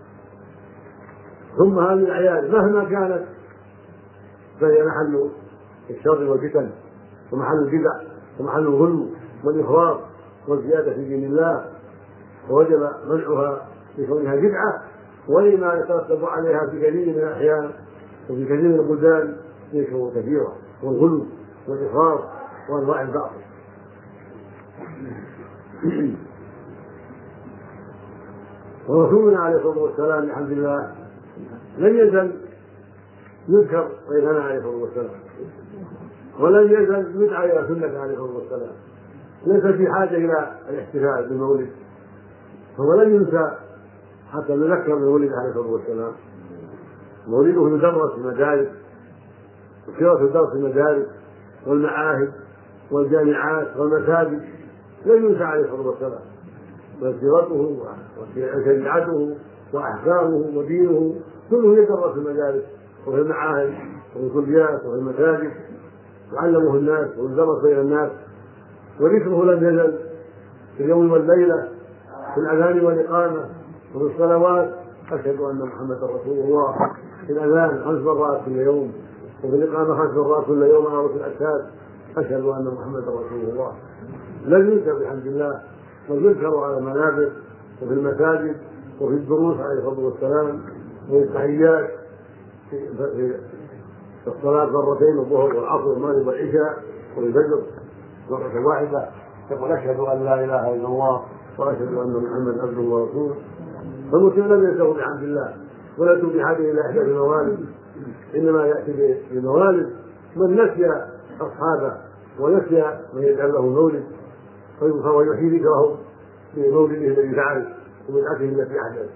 ثم هذه الأعياد مهما كانت فهي محل الشر والفتن ومحل البدع ومحل الغلو والإفراط والزيادة في دين الله، ووجب منعها لكونها بدعة ولما يترتب عليها في كثير من الأحيان وفي كثير من البلدان من شرور كثيرة والغلو والإفراط وأنواع الباطل. ورسولنا عليه الصلاة والسلام الحمد لله لم يزل يذكر بيننا عليه الصلاة والسلام، ولم يزل يدعى إلى سنة عليه الصلاة والسلام، ليس في حاجة إلى الاحتفال بالمولد، هو لم ينسى حتى نذكر بمولد عليه الصلاة والسلام. مولده يدرس في المدارس وكثرة الدرس في المدارس والمعاهد والجامعات والمساجد، لم ينسى عليه الصلاة والسلام، بل سيرته وشريعته وأحكامه ودينه كله يدرس في المدارس وفي المعاهد وفي الكليات وفي المساجد، وعلمه الناس ويدرس بين الناس، وذكره لم يزل في اليوم والليلة في الأذان والإقامة وفي الصلوات. أشهد أن محمدا رسول الله في الأذان خمس مرات كل يوم وفي الإقامة خمس مرات كل يوم على رؤوس الأشهاد أشهد أن محمدا رسول الله. لم يذكر بحمد الله، بل يذكر على المنابر وفي المساجد وفي الدروس عليه الصلاة والسلام وفي التحيات في الصلاة مرتين الظهر والعصر والمغرب والعشاء والفجر مرة واحدة يقول أشهد أن لا إله إلا الله وأشهد أن محمدا عبده ورسوله. فالمسلم لم ينسه بحمد الله ولا يأتي بحاجة إلى إحداث الموالد، إنما يأتي بموالد من نسي أصحابه ونسي من يجعل له مولد فهو يحيي ذكره في مولده الذي فعل وبدعته التي أحدث.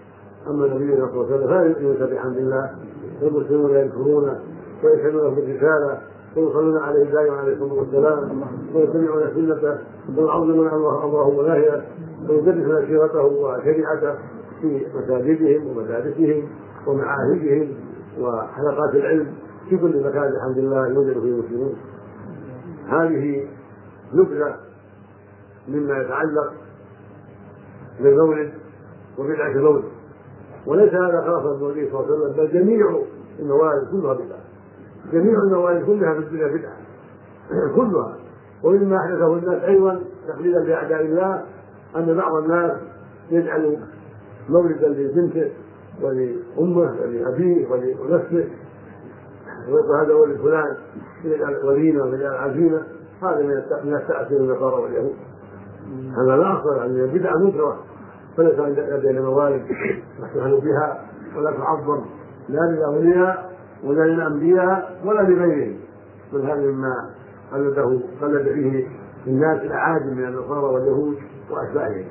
اما النبي صلى الله عليه وسلم فلا يؤمنون بحمد الله، والمسلمون يذكرونه ويشهدون بالرساله ويصلون عليه دائما عليه الصلاه والسلام ويتبعون سنته ويعظمون امره ونهيه ويدرسون سيرته وشريعته في مساجدهم ومدارسهم ومعاهدهم وحلقات العلم في كل مكان الحمد لله يوجد فيه المسلمون. هذه نبذه مما يتعلق بالمولد وبدعه المولد، وليس هذا خاصا بالنبي صلى الله عليه وسلم، بل جميع الموالد كلها بدعه، جميع الموالد كلها في الدنيا بدعه كلها. ومما احدثه الناس ايضا تقليدا لاعداء الله ان بعض الناس يجعل مولدا لبنته ولامه ولابيه ولنفسه ويقول هذا ولد فلان يجعل وليمه ويجعل عزيمه. هذا من التاثير النصارى واليهود، هذا لا اصل عن البدعه منكره، فليس لدينا موالد نحتفل بها ولا تعظم لا للاولياء ولا للانبياء ولا لغيرهم، بل هذا مما قلده قلد فيه الناس الاعاجم من النصارى واليهود واشباههم.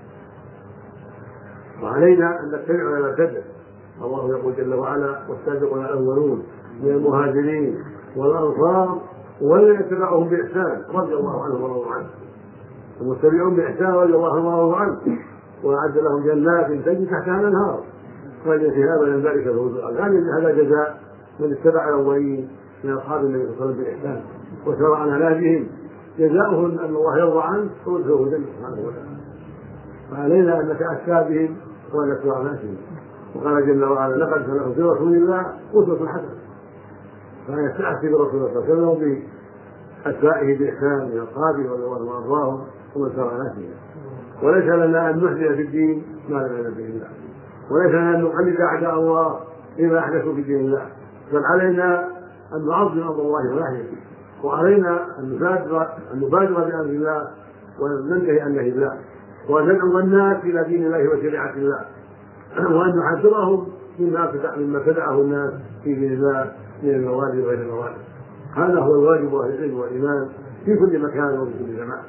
وعلينا ان نتبع ولا نتبع. الله يقول جل وعلا: والسابقون الاولون من المهاجرين والانصار والذين اتبعهم باحسان رضي الله عنهم ورضوا عنه. المتبعون باحسان رضي الله عنهم ورضوا عنه، واعد لهم جنات تجري تحتها الانهار خالدين فيها من ذلك الفوز العظيم. هذا جزاء من اتبع الاولين من اصحاب النبي صلى الله عليه وسلم باحسان وسار عن هلاكهم، جزاؤهم ان الله يرضى عنه ويدخلهم الجنه سبحانه وتعالى. فعلينا ان نتاسى بهم وان نتبع ناسهم. وقال جل وعلا: لقد كان لكم في رسول الله اسوه حسنه. فيستأسي برسول الله صلى الله عليه وسلم بأتباعه بإحسان من أصحابه وأرضاهم ومن سار ناسهم. وليس لنا أن نحدث في الدين ما لم يأذن به الله، وليس لنا أن نقلد أعداء الله فيما أحدثوا في دين الله، بل علينا أن نعظم أمر الله ونهيه، وعلينا أن نبادر بأمر الله وننتهي عن نهي الله، وأن ندعو الناس إلى دين الله وشريعة الله، وأن نحذرهم مما ابتدعه الناس في دين الله من الموالد وغير الموالد. هذا هو الواجب أهل العلم والإيمان في كل مكان وفي كل زمان.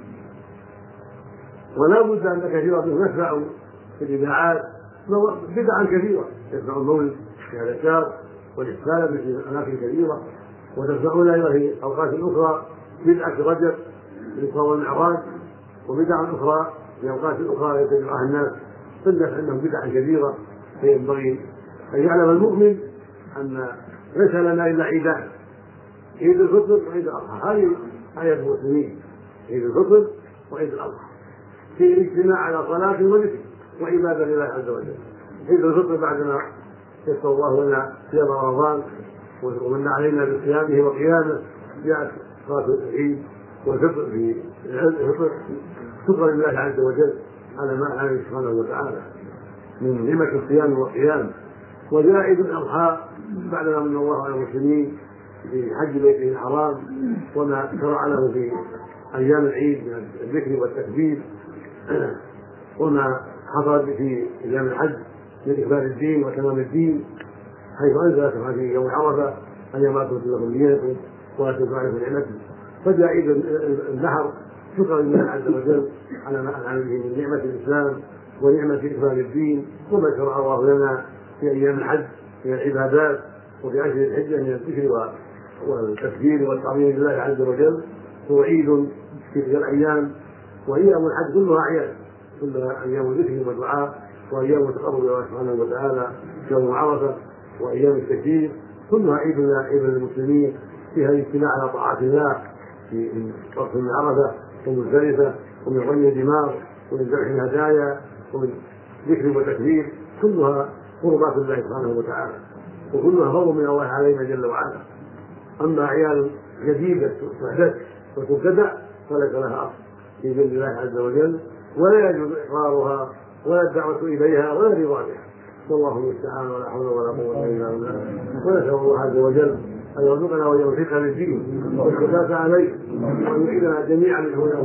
ولا بد أن كثيرا منهم يتبعوا في الإذاعات بدعا كثيرة، يتبعوا المولد في الأشجار والاحتفال في أماكن كثيرة، وتتبعون أيضا في أوقات أخرى بدعة رجب الإسراء والمعراج، وبدعا أخرى في أوقات أخرى يتبعها الناس فالناس عندهم بدعا كثيرة. فينبغي أن يعلم المؤمن أن ليس لنا إلا عيدان: عيد الفطر وعيد الأضحى. هذه آية المسلمين: عيد الفطر وعيد الأضحى، في الاجتماع على صلاة وذكر وعبادة لله عز وجل. عيد الفطر بعدما يسر الله لنا صيام رمضان ومن علينا بصيامه وقيامه، جاءت صلاة العيد والفطر في الفطر شكرا لله عز وجل على ما أنعم سبحانه وتعالى من نعمة الصيام والقيام. وجاء عيد الأضحى بعدما من الله على المسلمين في حج بيته الحرام وما شرع له في أيام العيد من الذكر والتكبير، وما حصل في أيام الحج من إكمال الدين وتمام الدين، حيث أنزل سبحانه في يوم عرفة: اليوم أكملت لكم دينكم وأتممت عليكم نعمتي. فجاء عيد النحر شكرا لله عز وجل على ما أنعم به من نعمة الإسلام ونعمة إكمال الدين، وما شرع الله لنا في أيام الحج من العبادات وفي عشر الحجة من الذكر والتكبير والتعظيم لله عز وجل. هو عيد في تلك الأيام، وأيام الحج كلها أعياد، كلها أيام ذكر ودعاء، وأيام تقرب إلى الله سبحانه وتعالى يوم عرفة، وأيام التكبير كلها عيد عيد للمسلمين فيها الاجتماع على طاعة الله في وقت من عرفة ومزدلفة ومن رمي الدمار ومن ذبح الهدايا ومن ذكر وتكبير، كلها قربات الله سبحانه وتعالى، وكلها فضل من الله علينا جل وعلا. أما أعياد جديدة تحدث وتبتدع فليس لها أصل في دين الله عز وجل، ولا يجوز إقرارها ولا الدعوة إليها ولا الرضا بها، والله المستعان ولا حول ولا قوة إلا بالله. ونسأل الله عز وجل أن يرزقنا ويوفقنا للدين والثبات عليه، وأن يعيدنا جميعا من هدى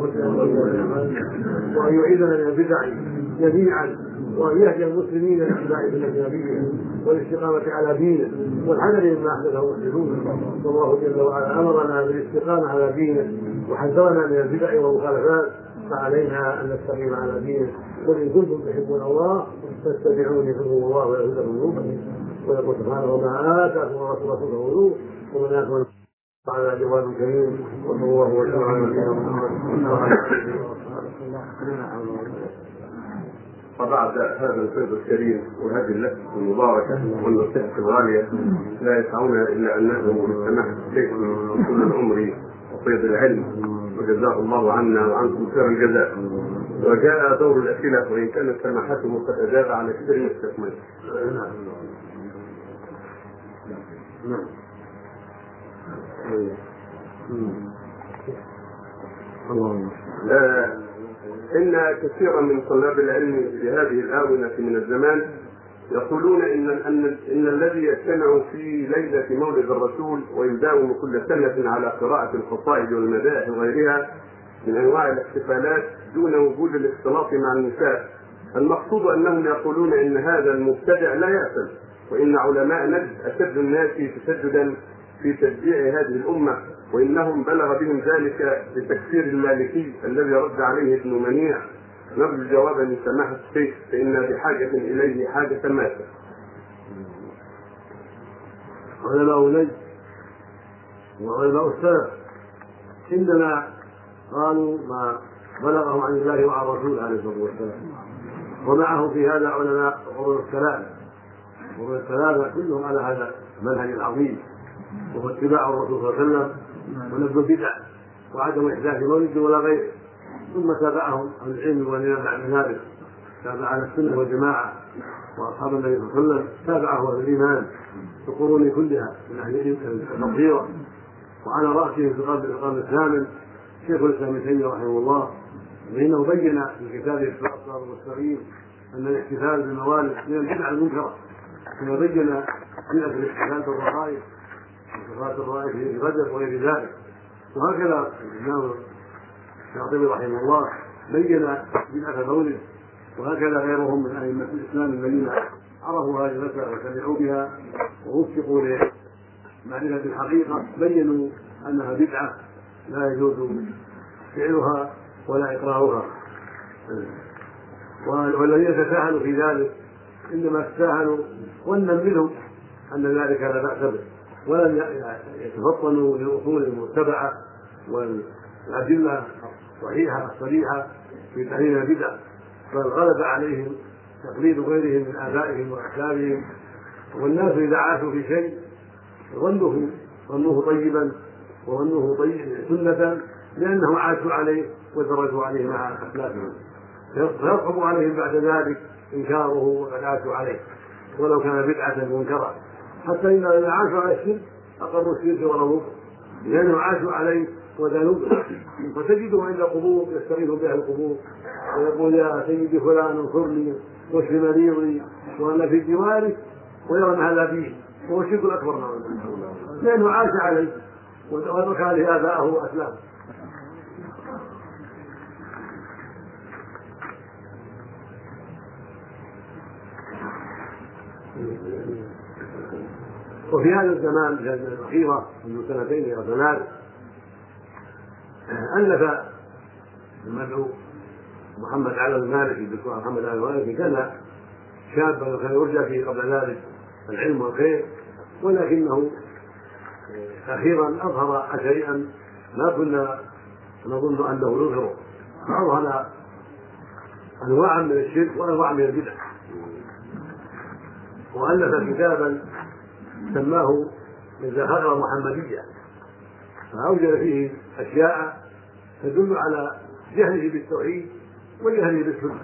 وأن يعيدنا من البدع جميعا، وأن يهدي المسلمين لاتباع سنة نبيه والاستقامة على دينه والحذر مما أحدثه المحدثون. والله جل وعلا أمرنا بالاستقامة على دينه وحذرنا من البدع والمخالفات فعلينا ان نستقيم على دينه. قل ان كنتم تحبون الله فاتبعوني يحبكم الله ويغفر لكم ذنوبكم. ويقول سبحانه وما اتاكم الرسول فخذوه ومن يكن على جواب كريم. وصلى الله وسلم على نبينا محمد وعلى اله وصحبه. وبعد هذا الفيض الكريم وهذه اللفة المباركة والنصيحة الغالية لا يسعنا إلا أن ندعو لسماحة الشيخ طول العمر وفيض العلم وجزاه الله عنا وعنكم خير الجزاء. وجاء دور الأسئلة وإن كانت سماحته قد أجاب على كثير من الاستكمال. اللهم إن كثيرا من طلاب العلم في هذه الآونة من الزمان يقولون إن, أن, إن الذي يجتمع في ليلة مولد الرسول ويداوم كل سنة على قراءة القصائد والمدائح وغيرها من أنواع الاحتفالات دون وجود الاختلاط مع النساء، المقصود أنهم يقولون إن هذا المبتدع لا يأثم، وإن علماء نجد أشد الناس تشددا في تشجيع هذه الأمة، وإنهم بلغ بهم ذلك بتكفير المالكي الذي رد عليه ابن منيع. نرجو جوابا من سماحة الشيخ فإنا بحاجة إليه حاجة ماسة. علماء نجد وعلماء السلف إنما قالوا ما بلغهم عن الله وعن رسوله عليه الصلاة والسلام، ومعه في هذا علماء قرون الثلاثة قرون الثلاثة كلهم على هذا المنهج العظيم، وهو اتباع الرسول صلى الله عليه وسلم ونبذ البدع وعدم إحداث مولد ولا غيره. ثم تابعهم عن العلم والإمام بعد ذلك، تابع على السنة والجماعة وأصحاب النبي صلى الله عليه وسلم، تابعه أهل الإيمان في القرون كلها من أهل البصيرة، وعلى رأسهم في القرن الثامن شيخ الإسلام ابن تيمية رحمه الله، فإنه بين في كتابه الصراط المستقيم أن الاحتفال بالموالد من البدع المنكرة، كما بين بدعة الاحتفال بالرقائق وصفات الرائع في رجب وغير ذلك. وهكذا الإمام الشاطبي رحمه الله بين بدعة المولد، وهكذا غيرهم من أئمة الإسلام الذين عرفوا هذه المسألة وسمعوا بها ووفقوا لمعرفة الحقيقة بينوا أنها بدعة لا يجوز فعلها ولا إقرارها. والذين تساهلوا في ذلك إنما تساهلوا ظنا منهم أن ذلك لا بأس به، ولم يتفطنوا للأصول المتبعة والأدلة الصحيحة الصريحة في تحريم البدع، بل غلب عليهم تقليد غيرهم من آبائهم وأحسابهم. والناس إذا عاشوا في شيء ظنوه ظنوه طيبا وظنوه طيب سنة لأنهم عاشوا عليه ودرجوا عليه مع أسلافهم، فيصعب عليهم بعد ذلك إنكاره وقد عاشوا عليه ولو كان بدعة منكرة. حتى إن الذين عاشوا على الشرك أقروا الشرك ورضوه لأنهم عاشوا عليه ودانوه. فتجدهم عند القبور يستغيث بها القبور ويقول يا سيدي فلان انصرني واشف مريضي وأنا في جوارك، ويرى ما هذا فيه وهو الشرك الأكبر معه لأنه عاش عليه وترك عليه آباءه وأسلافه. وفي هذا الزمان في هذه الأخيرة منذ سنتين إلى ثلاث ألف المدعو محمد علي المالكي الدكتور محمد علي المالكي، كان شابا وكان يرجى فيه قبل ذلك العلم والخير، ولكنه أخيرا أظهر شيئا ما كنا نظن أنه يظهره، فأظهر أنواعا من الشرك وأنواعا من البدع، وألف كتابا سماه الزخارف محمدية، فأوجد فيه أشياء تدل على جهله بالتوحيد وجهله بالسنة،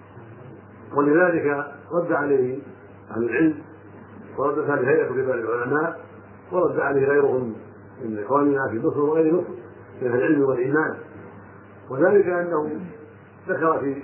ولذلك رد عليه عن العلم ورد عليه هيئة كبار العلماء ورد عليه غيرهم من إخواننا في مصر وغير مصر من العلم والإيمان. وذلك أنه ذكر في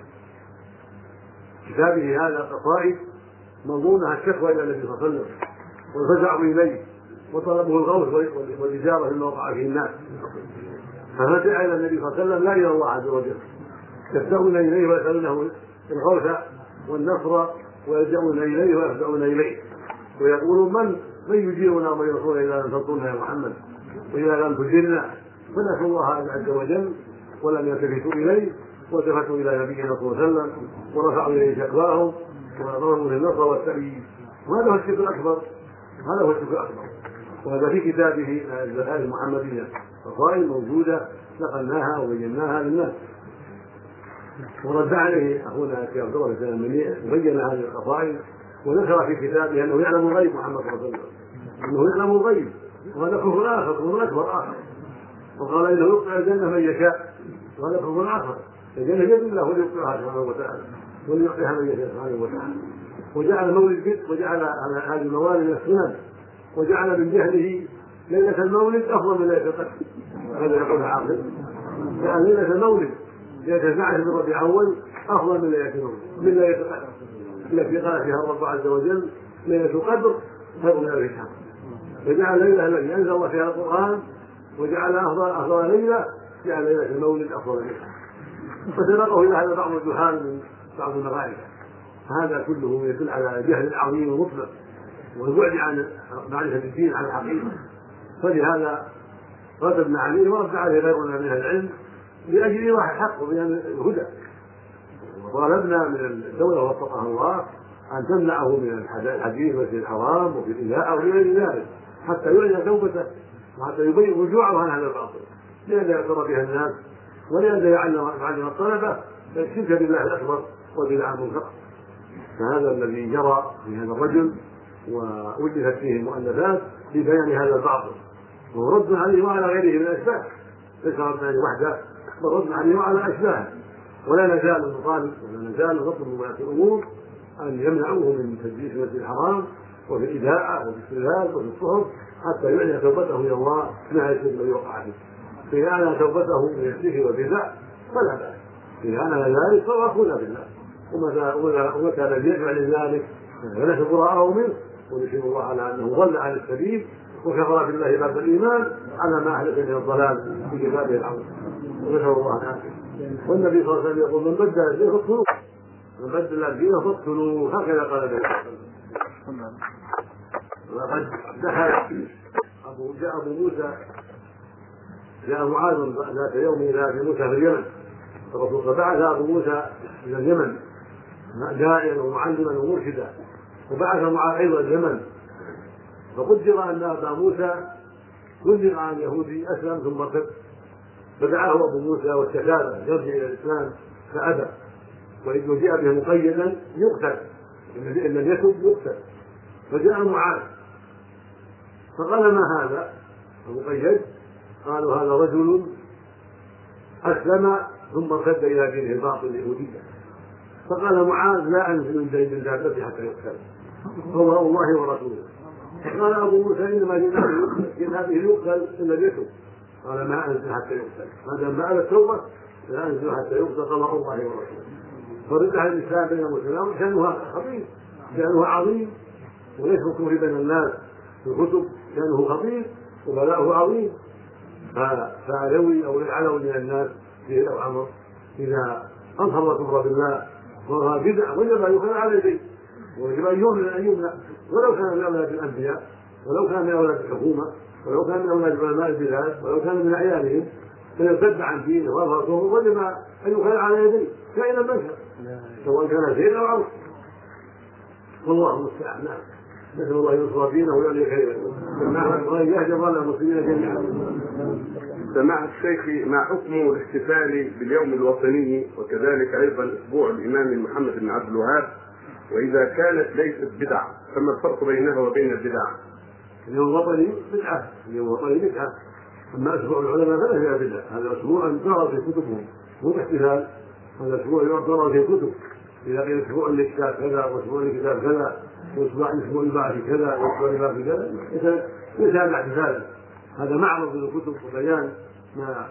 كتابه هذا قصائد مضمونها الشكوى إلى النبي صلى الله عليه وسلم والفزع إليه وطلبه الغوث والإجابة فيما وقع فيه الناس، ففزع إلى النبي صلى الله عليه وسلم لا إلى الله عز وجل، يبدأون إليه ويسألونه الغوث والنصر ويلجؤون إليه ويفزعون إليه ويقولون من من يجيرنا ومن ينصرنا إذا لم تنصرنا يا محمد وإذا لم تجرنا، فنسوا الله عز وجل ولم يلتفتوا إليه والتفتوا الى نبينا صلى الله عليه وسلم ورفعوا اليه شكواهم وضربوا في النصر والتأييد، وهذا هو الشرك الاكبر، هذا هو الشرك الاكبر. وهذا في كتابه الزكاة المحمدية فصائل موجودة نقلناها وبيناها للناس. ورد عليه اخونا الشيخ عبد الله بن المنيع وبين هذه القصائد وذكر في كتابه انه يعلم الغيب محمد صلى الله عليه وسلم، انه يعلم الغيب، وهذا كفر اخر، كفر اكبر اخر. وقال انه يقطع الجنه من يشاء، وهذا كفر اخر. الجنه بيد الله وليقطعها سبحانه وتعالى وليعطيها من يشاء سبحانه وتعالى. وجعل مولد بيت وجعل على هذه الموالد الصيام، وجعل من جهله ليله المولد افضل من ليله القدر. هذا يقول العاقل، جعل ليله المولد ليله البعث من ربيع اول افضل من ليله المولد من ليله القدر التي قال فيها الرب عز وجل ليله القدر خير من الف شهر. فجعل الليله التي انزل الله فيها القران وجعل افضل افضل ليله، جعل ليله المولد افضل ليله. فسبقه الى هذا بعض الجهال من بعض المغارب. هذا كله يدل على جهل عظيم ومطلق والبعد عن معرفه الدين على الحقيقه. فلهذا رددنا عليه ورد عليه غيرنا من العلم لاجل ايضاح الحق وبيان الهدى. وطالبنا من الدوله وفقها الله ان تمنعه من الحديث في الحرام وفي الاذاعه وفي غير ذلك حتى يعلن توبته وحتى يبين رجوعه عن هذا الباطل، لئلا يغتر بها الناس ولئلا يعلم الطلبه الشرك بالله الاكبر والبدع المنكره. فهذا الذي جرى في هذا الرجل وألفت فيه المؤلفات لبيان هذا الباطل، ورد عليه وعلى غيره من الاشباه، ليس رد عليه وحده بل رد عليه وعلى اشباهه. ولا نزال نطالب ولا نزال نطلب من ولاة الامور ان يمنعوه من تدليس المسجد الحرام وفي الاذاعه وفي التلفاز وفي الصحف حتى يعلن توبته الى الله من هذا الشرك الذي وقع فيه. فاذا اعلن توبته من الشرك والبدع فلا باس، اذا اعلن ذلك فهو اخونا بالله، ومتى لم يفعل ذلك فليس براءه منه، ونشهد الله على انه ضل عن السبيل وكفر بالله بعد الايمان على ما احدث من الضلال في كتابه العظيم، ونسال الله العافيه. والنبي صلى الله عليه وسلم يقول من بدل الدين فاقتلوه، من بدل الدين فاقتلوه، هكذا قال النبي صلى الله عليه وسلم. وقد دخل ابو جاء ابو موسى جاء معاذ ذات يوم الى ابي موسى في اليمن، الرسول بعث ابو موسى الى اليمن داعيا ومعلما ومرشدا، وبعث معاذ ايضا اليمن. فقدر ان ابا موسى بلغ عن يهودي اسلم ثم ارتد، فدعاه ابو موسى واستشاره يرجع الى الاسلام فابى، وإذ جاء به مقيدا يقتل، ان لم يتب يقتل. فجاء معاذ فقال ما هذا المقيد؟ قالوا هذا رجل اسلم ثم ارتد الى دينه الباطل اليهوديه. فقال معاذ لا انزل من جيد الدابه حتى يقتل، هو الله ورسوله. فقال ابو موسى انما جئنا به يقتل ان لم يتب. قال ما انزل حتى يقتل، ما دام بعد التوبه لا انزل حتى يقتل قضاء الله ورسوله. فرد الاسلام بين المسلمين شانها خطير، شانها عظيم، وليس الكفر بين الناس في الكتب شانه خطير وبلاؤه عظيم. فعلوي او العلوي من الناس فيه لو امر اذا انكر الكفر بالله وهو بدع وجب ان يخلع على يديه، ويجب ان يمنع ان يمنع ولو كان من اولاد الانبياء، ولو كان من اولاد الحكومه، ولو كان من اولاد علماء البلاد، ولو كان من اعيانهم، فيرتد عن دينه واظهر كفره وجب ان يخلع على يديه كائنا من كان، سواء كان زيد او عمرو. والله المستعان. نعم، نسال الله ينصر دينه ويعلي كلمته ويهدي ظل المسلمين جميعا. سماحة الشيخ، ما حكم الاحتفال باليوم الوطني وكذلك ايضا اسبوع الامام محمد بن عبد الوهاب، واذا كانت ليست بدعه فما الفرق بينها وبين البدع؟ اليوم الوطني بدعه، اليوم الوطني بدعه، اما اسبوع العلماء فلا فيها بدعه. هذا اسبوع ترى في كتبهم مو احتفال، هذا اسبوع ترى في كتب، اذا قيل اسبوع لكتاب كذا واسبوع لكتاب كذا واسبوع اسبوع البعث كذا واسبوع البعث كذا ليس هذا احتفال، هذا معرض للكتب وبيان ما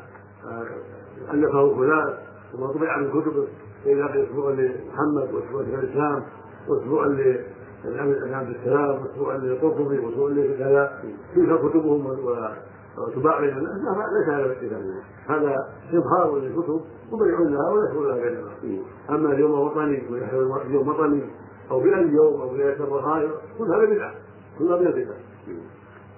الفه فلان وما طبع من كتبه. فاذا قيل اسبوع لمحمد واسبوع للاسلام واسبوع لعبد السلام واسبوع للقرطبي واسبوع لكذا تلك كتبهم وتباع بين الناس، ليس هذا الاحتفال، هذا اظهار للكتب وبيع لها ويشغل لها كلمه. اما اليوم الوطني اليوم وطني او باي يوم او ليله الرخاء كل هذا بدعه، كل هذا بدعه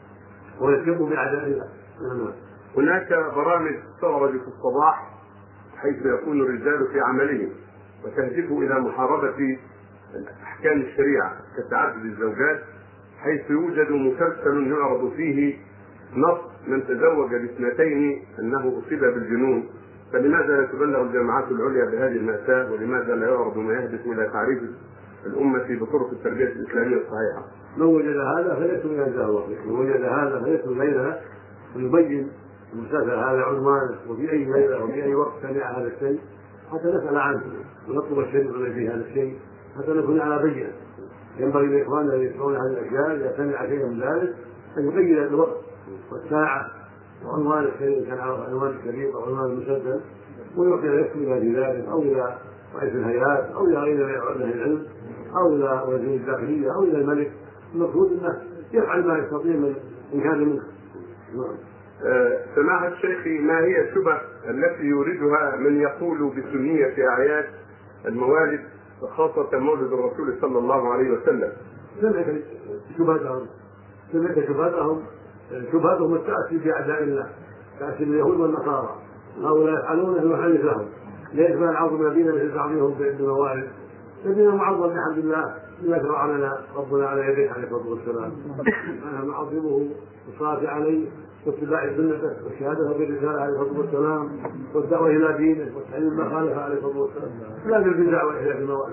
ويسكب باعداء الله. هناك برامج تخرج في الصباح حيث يكون الرجال في عملهم، وتهدفه إلى محاربة أحكام الشريعة كتعدد الزوجات، حيث يوجد مسلسل يعرض فيه نص من تزوج باثنتين أنه أصيب بالجنون. فلماذا لا تبلغ الجامعات العليا بهذه المأساة؟ ولماذا لا يعرض ما يهدف إلى تعريف الأمة بطرق التربية الإسلامية الصحيحة؟ من وجد هذا فليكتب إلى الدعوة، من وجد هذا فليكتب ليلها ويبين المسلسل هذا عنوانه وفي أي ليلة وفي أي وقت سمع هذا الشيء حتى نسأل عنه ونطلب الشريف الذي في هذا الشيء حتى نكون على بينة. ينبغي لإخواننا الذين يسمعون هذه الأشياء إذا سمع شيئا من ذلك أن يبين الوقت والساعة وعنوان الشريف إن كان عنوان الشريف أو عنوان المسلسل، ويعطي يكتب إلى ذلك أو إلى رئيس الهيئات أو إلى غير أهل العلم أو إلى وزير الداخلية أو إلى الملك. المفروض أنه يفعل ما يستطيع من إن كان منه. أه سماحة الشيخ، ما هي الشبه التي يوردها من يقول بسنية أعياد الموالد وخاصة مولد الرسول صلى الله عليه وسلم؟ سمعت شبهتهم سمعت شبهتهم شبهتهم التأسي بأعداء الله، تأسي اليهود والنصارى، هؤلاء يفعلون في محل لهم ليس ما العظم الذين مثل تعظيمهم بالموالد. الذين معظم بحمد الله بما شرع لنا ربنا على يديه عليه الصلاه والسلام، انا نعظمه والصلاه عليه واتباع سنته والشهاده بالرساله عليه الصلاه والسلام والدعوه الى دينه والتعليم ما خالف عليه الصلاه والسلام، لا بالبدع واحياء الموالد.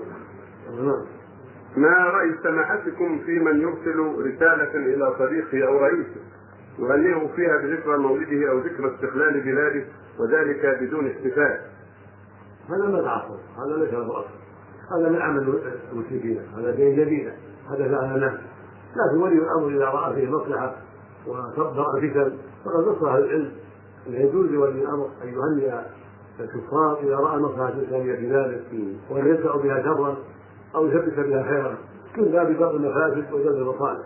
ما راي سماحتكم في من يرسل رساله الى صديقه او رئيسه يهنئه فيها بذكرى مولده او ذكرى استقلال بلاده وذلك بدون احتفال؟ هذا ما تعصب، هذا ليس له اصل، هذا من عمل المشركين، هذا دين جديد حدث على الناس. لكن ولي الامر اذا راى فيه مصلحه وصدر الفتن فقد نص اهل العلم ان يجوز لولي الامر ان يهنئ الكفار اذا راى مصلحه الاسلاميه في ذلك، وان يدفع بها شرا او يثبت بها خيرا، من باب درء المفاسد وجلب المصالح.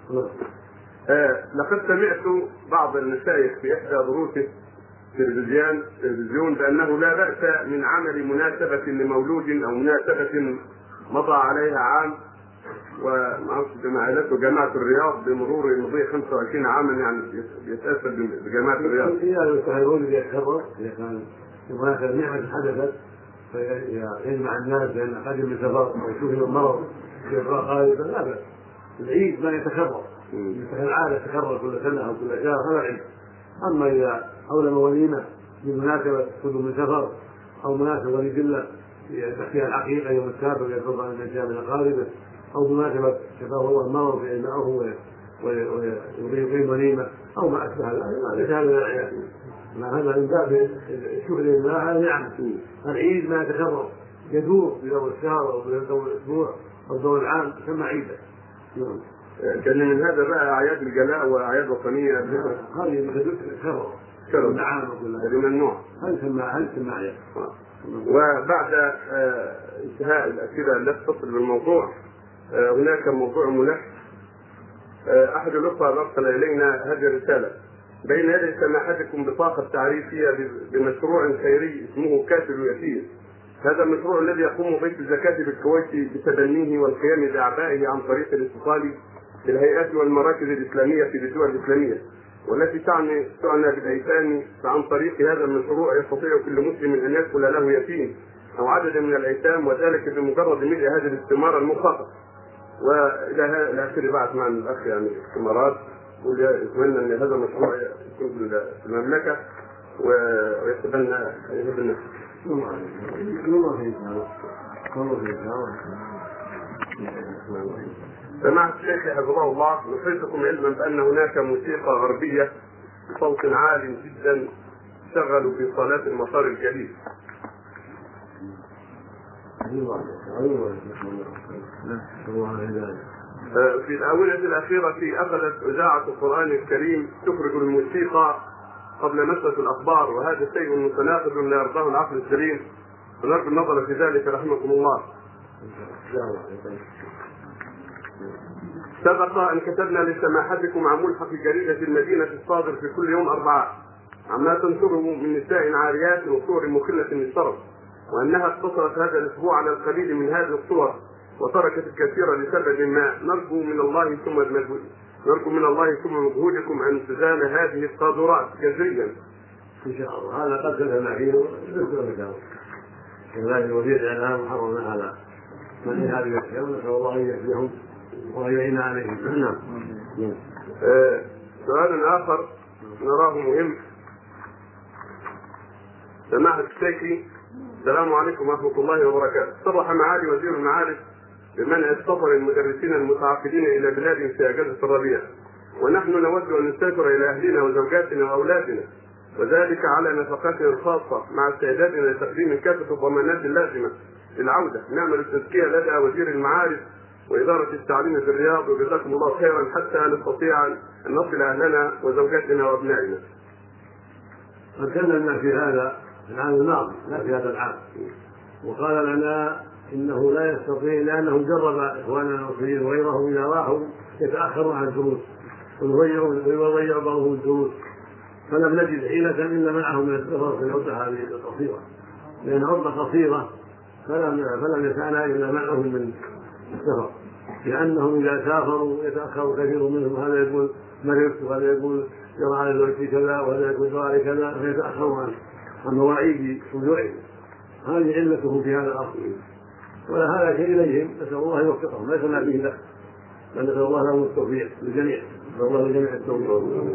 آه لقد سمعت بعض المشايخ في احدى دروسه تلفزيون تلفزيون بأنه لا بأس من عمل مناسبة لمولود أو مناسبة مضى عليها عام، ومعرفش جماعته جماعة الرياض بمرور مضي خمسة وعشرين عاما يعني يتأثر بجماعة الرياض. إذا يستحيلون يتكرر إذا كان مناسبة نعمة حدثت فيجمع الناس لأن قدم من سفر أو شوفوا المرض يبقى غالبا لا بأس. العيد ما يتكرر، العادة تتكرر كل سنة أو كل شهر هذا العيد. أما إذا حول وليمة بمناسبة قدوم من سفر أو مناسبة وليد الله فيها العقيقة يوم السابع يقرب عن من جاء من أقاربه، أو بمناسبة شفاه الله المرض في معه ويقيم وليمة أو ما أشبه هذا، ليس هذا من الأعياد، هذا من باب الشكر لله على نعمة. العيد ما يتكرر يدور بدور الشهر أو بدور الأسبوع أو بدور العام يسمى عيدا. كان من هذا بقى أعياد الجلاء وأعياد وطنية هذه تكرر كرر نعم هذه ممنوع. هل سمع هل سمع عليه. وبعد آه انتهاء الأسئلة التي تصل بالموضوع آه هناك موضوع ملح. آه أحد الأخوة أرسل إلينا هذه الرسالة: بين يدي سماحتكم بطاقة تعريفية بمشروع خيري اسمه كافل اليتيم. هذا المشروع الذي يقوم بيت الزكاة بالكويت بتبنيه والقيام بأعبائه عن طريق الاتصال بالهيئات والمراكز الإسلامية في الدول الإسلامية والتي تعني تعنى بالايتام. فعن طريق هذا المشروع يستطيع كل مسلم ان يدخل له يتيم او عدد من الايتام، وذلك بمجرد ملء هذه الاستماره المخططه. والى اخره بعد مع الاخ يعني الاستمارات، ويتمنى ان هذا المشروع يكون في المملكه ويتبنى يتبنى. سمعت الشيخ حفظه الله: نحيطكم علما بان هناك موسيقى غربيه بصوت عال جدا تشغل في صالات المطار الجديد. في الآونة الأخيرة أخذت إذاعة القرآن الكريم تخرج الموسيقى قبل نشرة الأخبار، وهذا شيء متناقض لا يرضاه العقل السليم، ونرجو النظر في ذلك رحمكم الله. سبق أن كتبنا لسماحتكم عن ملحق جريدة المدينة الصادر في كل يوم أربعاء عما تنشره من نساء عاريات وصور مخلة للشرف، وأنها اقتصرت هذا الأسبوع على القليل من هذه الصور وتركت الكثير لسبب ما. نرجو من الله ثم نرجو من الله ثم مجهودكم أن تزال هذه الصادرات جذريا ان شاء الله. هذا قد كتبنا فيه ذكر ذكره كذلك الوزير الاعلام وحرمنا على من هذه الاشياء، ونسال الله ان يهديهم وان يعين عليهم. نعم. آه سؤال اخر نراه مهم. سماحة الشيخ، السلام عليكم ورحمة الله وبركاته. صرح معالي وزير المعارف بمنع السفر المدرسين المتعاقدين الى بلاد في اجازة الربيع، ونحن نود ان نسافر الى اهلنا وزوجاتنا واولادنا، وذلك على نفقاتنا الخاصة مع استعدادنا لتقديم كافة الضمانات اللازمة للعودة. نعمل التزكية لدى وزير المعارف وإدارة التعليم في الرياض، وجزاكم الله خيرا حتى نستطيع أن نصل أهلنا وزوجاتنا وأبنائنا. تكلمنا في هذا في العام الماضي لا في هذا العام، وقال لنا إنه لا يستطيع لأنه جرب إخواننا المصريين وغيرهم إذا راحوا يتأخروا عن الدروس ويضيعوا بعضهم الدروس، فلم نجد حيلة إلا منعهم من السفر في العدة هذه القصيرة، لأن عدة قصيرة فلم فلم يسعنا إلا منعهم من السفر، لأنهم إذا سافروا يتأخر كثير منهم، هذا يقول مرضت وهذا يقول جرى على زوجتي كذا وهذا يقول جرى على كذا، فيتأخروا عن عن مواعيد رجوعهم. هذه علتهم في هذا الأصل، ولا هذا شيء إليهم، نسأل الله يوفقهم، ليس لنا به ذلك، بل نسأل الله لهم التوفيق للجميع، نسأل الله للجميع التوفيق.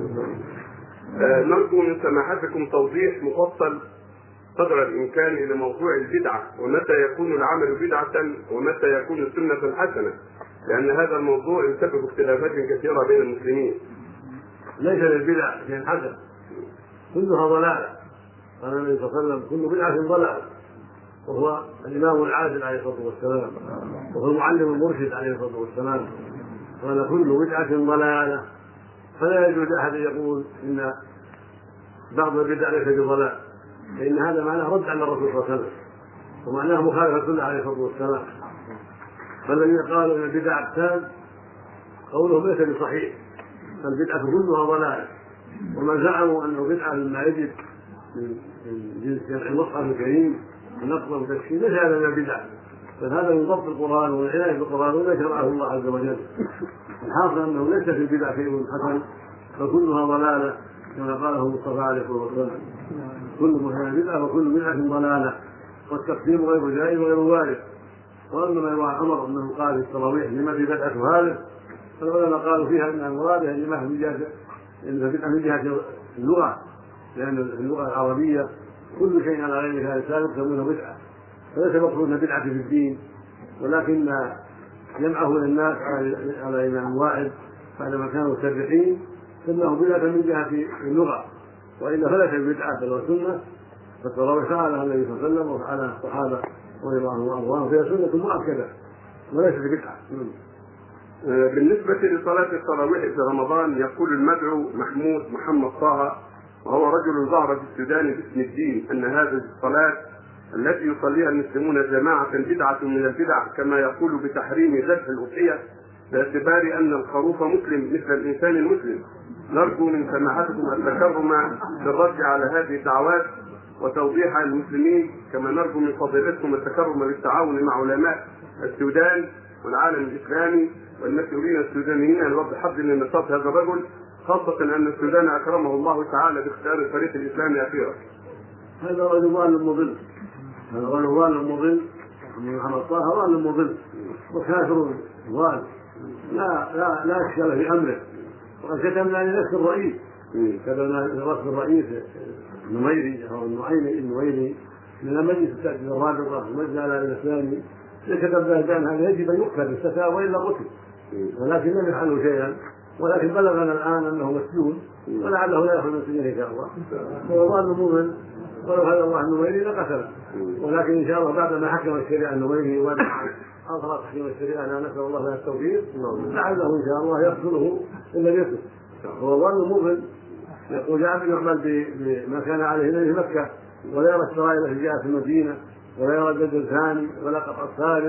آه نرجو من سماحتكم توضيح مفصل قدر الإمكان إلى موضوع البدعة، ومتى يكون العمل بدعة ومتى يكون السنة حسنة، لأن هذا الموضوع يسبب اختلافات كثيرة بين المسلمين. ليس للبدع شيء حسن، كلها ضلالة. قال النبي صلى الله عليه وسلم كل بدعة ضلالة، وهو الإمام العادل عليه الصلاة والسلام، وهو المعلم المرشد عليه الصلاة والسلام، قال كل بدعة ضلالة. فلا يجوز أحد يقول إن بعض البدع ليس بضلال، فإن هذا معناه رد على الرسول صلى الله عليه وسلم، ومعناه مخالفة له عليه الصلاة والسلام. فالذين قالوا إن البدع أقسام قولهم ليس بصحيح، فالبدعة كلها ضلالة. ومن زعموا أنه بدعة مما يجب من جنس جمع المصحف الكريم ونقض وتكفير، ليس هذا من البدع، بل هذا من ضبط القرآن والعناية بالقرآن وما شرعه الله عز وجل. الحاصل أنه ليس في البدع شيء حسن، فكلها ضلالة كما قاله المصطفى عليه الصلاة والسلام، كل محدثة بدعة وكل بدعة ضلالة، والتقسيم غير جائز وغير وارد. وأما ما يروى عمر أنه قال في التراويح لما في بدعة هذا، فالعلماء قالوا فيها أن المراد لما من جهة إن البدعة من جهة اللغة، لأن اللغة العربية كل شيء على غير هذا السابق يسمونه بدعة، فليس مقصود بدعة في الدين، ولكن جمعه للناس على إمام واحد بعدما كانوا مسبحين سماه بدعة من جهة اللغة، وإلا فليس بدعة بل هو سنة. فالتراويح فعلها النبي صلى الله عليه وسلم وفعلها الصحابة رضي الله عنهم وأرضاهم، فهي سنة مؤكدة وليست بدعة. بالنسبة لصلاة التراويح في رمضان، يقول المدعو محمود محمد طه، وهو رجل ظهر في السودان باسم الدين، أن هذه الصلاة التي يصليها المسلمون جماعة بدعة من البدع، كما يقول بتحريم ذبح الأضحية باعتبار أن الخروف مسلم مثل الإنسان المسلم. نرجو من سماحتكم التكرم بالرد على هذه الدعوات وتوضيح المسلمين، كما نرجو من فضيلتكم التكرم بالتعاون مع علماء السودان والعالم الإسلامي والمسؤولين السودانيين لوضع حد من نشاط هذا الرجل، خاصة أن السودان أكرمه الله تعالى باختيار الفريق الإسلامي أخيرا. هذا رجل ضال مضل، هذا رجل ضال مضل، محمد طه ضال مضل وكافر ضال، لا لا لا إشكال في أمره. وقد كتبنا لنفس الرئيس، كتبنا لنفس الرئيس النميري أو النعيمي النميري من مجلس التأكيد الرابطة المجلس الإسلامي، كتبنا بأن هذا يجب أن يقتل بالسفاه وإلا قتل، ولكن لم يفعلوا شيئا. ولكن بلغنا الآن أنه مسجون ولعله لا يخرج من السجن إن شاء الله، هو ضال مؤمن، ولو هذا الله النميري لقتله، ولكن إن شاء الله بعد ما حكم الشريعة النميري وأظهر تحكيم الشريعة أنا نسأل الله له التوفيق، لعله إن شاء الله يقتله إلا يقتل. هو ضال مؤمن، يقول جاء يعمل بما كان عليه في مكة، ولا يرى السرائر التي جاءت في المدينة، ولا يرى الجد الثاني ولا قطع الثالث،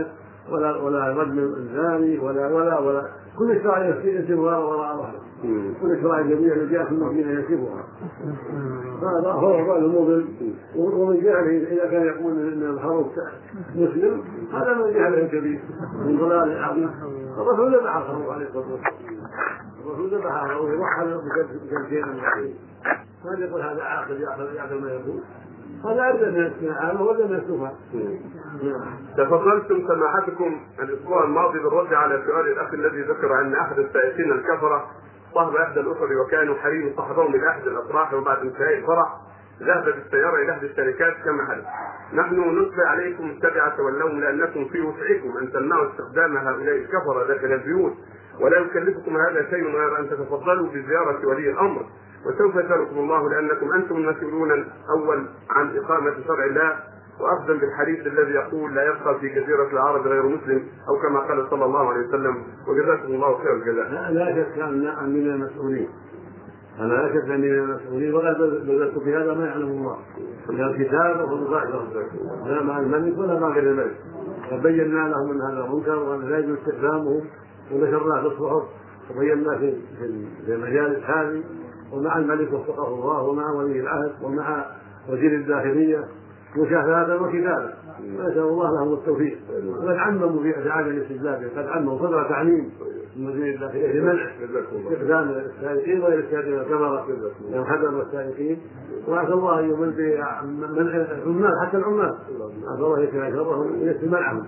ولا ولا رجم الزاني ولا ولا ولا كل شرع يسير وراء وراء ظهره، كل شرع جميع اللي جاء في المدينه يسيبها. هذا هو الرأي المضل. ومن جهله اذا كان يقول ان الحرب مسلم هذا من جهله كبير من ضلال عظيم. الرسول ذبح الخروف عليه الصلاه والسلام، الرسول ذبح الخروف وحل بكلمتين من الحديث. ما يقول هذا عاقل يعقل ما يقول، هذا أبدا من العامة ولا من السفهاء. تفضلتم سماحتكم الأسبوع الماضي بالرد على سؤال الأخ الذي ذكر أن أحد السائقين الكفرة صاحب إحدى الأسر وكانوا حريم صاحبهم إلى أحد الأفراح، وبعد انتهاء الفرح ذهب بالسيارة إلى أحد الشركات كما حدث. نحن نتبع عليكم التبعة واللوم لأنكم في وسعكم أن تمنعوا استخدام هؤلاء الكفرة داخل البيوت، ولا يكلفكم هذا شيء غير أن تتفضلوا بزيارة ولي الأمر، وسوف يسألكم الله لأنكم أنتم المسؤولون الأول عن إقامة شرع الله، وأخذا بالحديث الذي يقول لا يبقى في جزيرة العرب غير مسلم، أو كما قال صلى الله عليه وسلم. وجزاكم الله خير الجزاء. لا, لا شك أن من المسؤولين، أنا لا شك أن من المسؤولين، ولا بذلت في هذا ما يعلم الله من الكتاب والمباشرة لا مع الملك ولا مع غير الملك. فبينا لهم أن هذا منكر وأن لا يجوز استخدامه، ونشرناه في الصحف وبينا في في المجال الحالي ومع الملك وفقه الله ومع ولي العهد ومع وزير الداخلية مشاهدة وكتابة. نسأل الله لهم التوفيق. وقد عمموا في أفعال الاستجلاب، قد عمموا صدر تعميم من وزير الداخلية لمنع استخدام السائقين وغير السائقين الكفرة من حذر السائقين. وعسى الله ان يمن بمنع العمال حتى العمال، عسى الله يكفي شرهم ويكفي منعهم.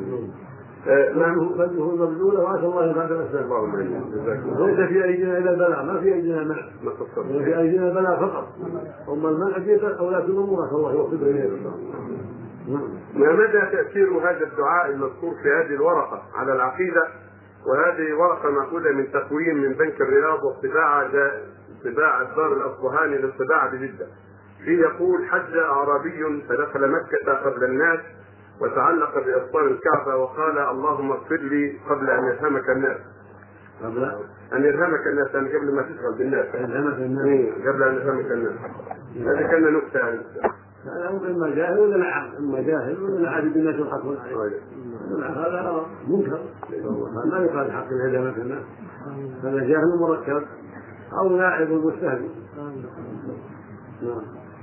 بل هو مبذوله، وعسى الله يبعد الاسباب. ليس في ايدينا الا البلاء، ما في ايدينا المنع، في ايدينا البلاء فقط. اما المنع في اولاد الامور عسى الله يوفقنا اليه. ما مدى تاثير هذا الدعاء المذكور في هذه الورقه على العقيده؟ وهذه ورقه ماخوذه من تقويم من بنك الرياض والطباعه طباعه دار الاصبهاني للطباعه بجده. فيه يقول: حج اعرابي فدخل مكه قبل الناس وتعلق بأسطار الكعبة وقال: اللهم اغفر لي قبل أن يرحمك الناس. قبل أن يرحمك الناس، يعني قبل ما تشغل بالناس. يرحمك الناس. قبل أن يرحمك الناس. هذا كان نكتة يعني. هذا إما جاهل ولا نعم، إما جاهل ولا عارف بالناس يضحكون عليه. هذا منكر، ما يقال حق يرحمك الناس. هذا جاهل مركب أو لاعب مستهزئ. نعم.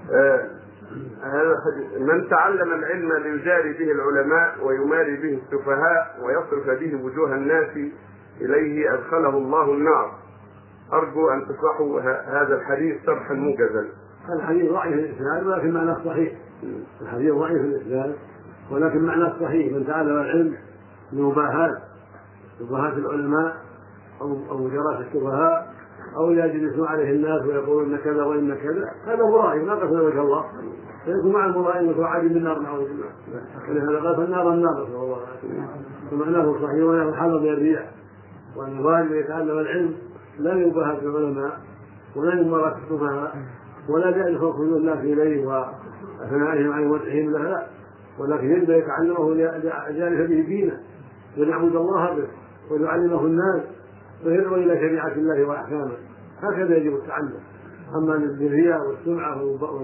من تعلم العلم ليجاري به العلماء ويماري به السفهاء ويصرف به وجوه الناس إليه أدخله الله النار. أرجو أن تشرحوا هذا الحديث شرحا موجزا. الحديث ضعيف في الإسناد ولكن معناه صحيح. الحديث ضعيف في الإسناد ولكن معناه صحيح. من تعلم العلم لمباهاة مباهاة العلماء أو أو مجاراة السفهاء أو يجلسون عليه الناس ويقولون إن كذا وإن كذا، هذا مرائي ما قصد وجه الله، فيكون مع المرائي وتعادي من النار نعوذ بالله. ولهذا قال: فالنار النار، نسأل الله العافية. ومعناه صحيح، وله حظ بالرياء، وأن الوالد يتعلم العلم لا يباهى بالعلماء ولا يمارس السفهاء ولا جائز خلق الناس إليه وأثنائهم عن وجههم له، لا، ولكن يجب أن يتعلمه ليعرف به دينه وليعبد الله به وليعلمه الناس ويدعو إلى شريعة الله وأحكامه. هكذا يجب التعلم. أما للرياء والسمعة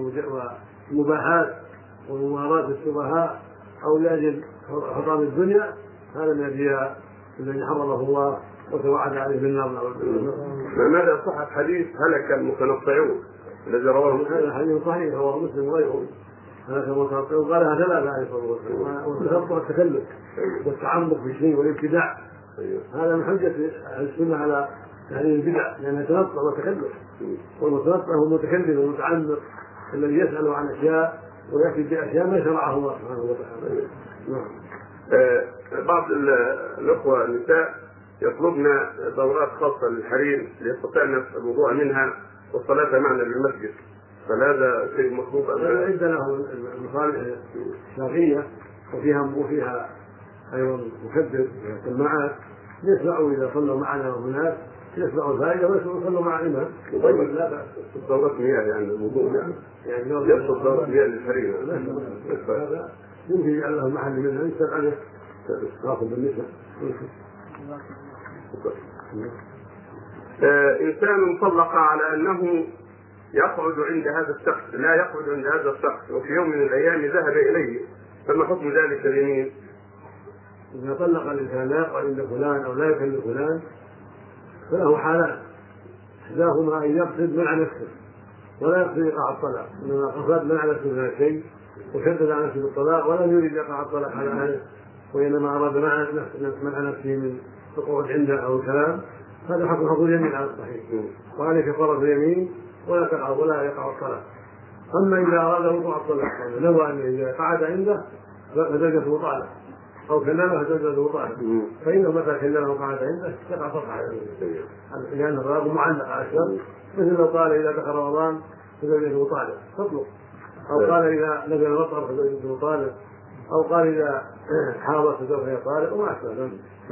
والمباحات وممارات السفهاء أو لأجل حطام الدنيا، هذا من الرياء الذي حرمه الله وتوعد عليه بالنار. ماذا صح حديث هلك المتنطعون الذي رواه مسلم؟ هذا حديث صحيح رواه مسلم وغيره. هلك المتنطعون قالها ثلاثة عليه الصلاة والسلام، والتنطع التكلف والتعمق في الشيء والابتداع. هذا من حجة السنة على تحريم البدع، لأنها تنطع وتكلف، والمتنطع هو المتكلف والمتعمق الذي يسأل عن أشياء ويأتي بأشياء ما شرعه الله سبحانه وتعالى. نعم. آه بعض الأخوة النساء يطلبن دورات خاصة للحريم ليستطيعن الوضوء منها والصلاة معنا بالمسجد، فهذا شيء مطلوب أم لا؟ عندنا المصالح الشرعية وفيها وفيها أيضا مكبر سماعات يسمعوا إذا صلوا معنا هناك، يسمعوا الفائدة ويصلوا مع الإمام. طيب لا بأس دورة مياه يعني الوضوء يعني يعني يقصد دورة مياه للحريم، هذا يمكن يجعل له محل منها يسأل عليه ناخذ بالنسبة. آه إنسان طلق على أنه يقعد عند هذا الشخص، لا يقعد عند هذا الشخص، وفي يوم من الأيام ذهب إليه، فما حكم ذلك اليمين؟ إذا طلق الإنسان لا يقعد عند فلان أو لا يكلم فلان فله حالان، إحداهما أن يقصد منع نفسه ولا يقصد إيقاع الطلاق، إنما قصد منع نفسه من الشيء وشدد على نفسه بالطلاق ولم يريد إيقاع الطلاق على أهله، وإنما أراد منع نفسه من القعود عنده أو الكلام، هذا حكم حكم اليمين على الصحيح، وعليه كفارة اليمين ولا تقع ولا يقع الطلاق. أما إذا أراد وقوع الطلاق نوى أن إذا قعد عنده فزوجته طالق أو كلمه فزوجته طالق، فإنه متى كلمه وقعد عنده يقع طلقة لأن الطلاق معلق على الشرط، مثل لو قال إذا دخل رمضان فزوجته طالق تطلق، أو قال إذا نزل المطر فزوجته طالق، أو قال إذا حاضر فزوجته طالق وما أشبه.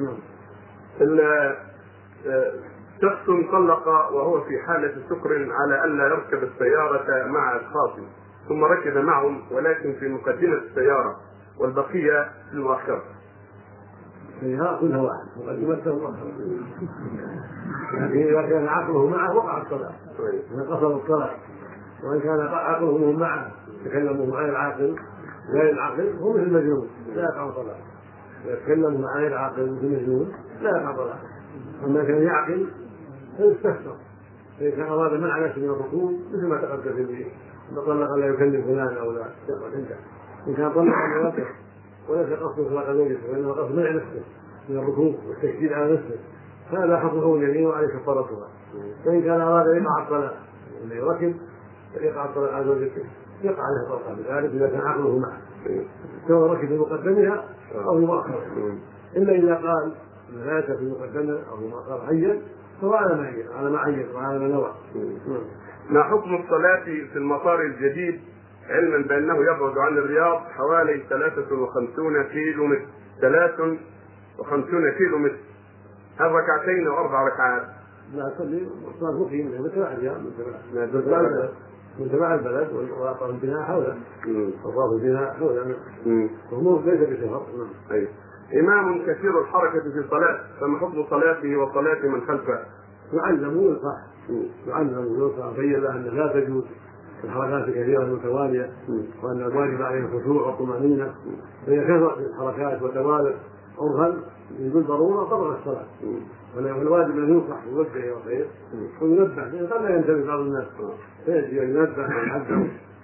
شخص طلق وهو في حالة سكر على ألا يركب السيارة مع أشخاص، ثم ركب معهم ولكن في مقدمة السيارة والبقية في المؤخرة. فيها كلها واحد، مقدمته مؤخرة. لكن إذا كان عقله معه وقع الطلاق، إذا قصر الطلاق، وإن كان عقله معه تكلموا عن العاقل غير العاقل هو مثل المجنون لا يقع الطلاق. إذا تكلموا عن العاقل مثل المجنون لا يقع الطلاق. أما كان يعقل فيستفسر، فإذا كان أراد منع نفسه من الركوب مثل ما تقدم في البيت، إذا طلق لا يكلم فلان أو لا يقعد عنده، إن كان طلق أن يوقف وليس قصده طلاق زوجته وإنما قصد منع نفسه من الركوب والتشديد على نفسه، فهذا حقه اليمين وعليه كفارتها. فإن كان أراد يقع الطلاق أن يركب يقع الطلاق على زوجته يقع عليه طلقة بذلك إذا كان عقله معه سواء ركب في مقدمها أو في مؤخرها، إلا إذا قال لا في مقدمه أو في مؤخرها عين فهو على ما عين على ما عين وعلى ما نوى. ما حكم الصلاة في المطار الجديد علما بأنه يبعد عن الرياض حوالي ثلاثة وخمسين كيلو متر ثلاثة وخمسين كيلو متر، هل ركعتين أو أربع ركعات؟ لا تصلي صلاة مقيم من تبع الرياض من تبع البلد وأطراف البناء حوله أطراف البناء حوله وهو ليس بسفر. أي إمام كثير الحركة في الصلاة فما حكم صلاته وصلاة من خلفه؟ يعلم وينصح يعلم وينصح بين له أن لا تجوز الحركات الكثيرة المتوالية وأن الواجب عليه الخشوع والطمأنينة، فإذا كثرت الحركات والتوالد عرفا بدون ضرورة طبق الصلاة، والواجب أن ينصح ويوجه إلى الخير وينبه، لأن قد لا ينتبه بعض الناس فيجب أن ينبه ويحذر.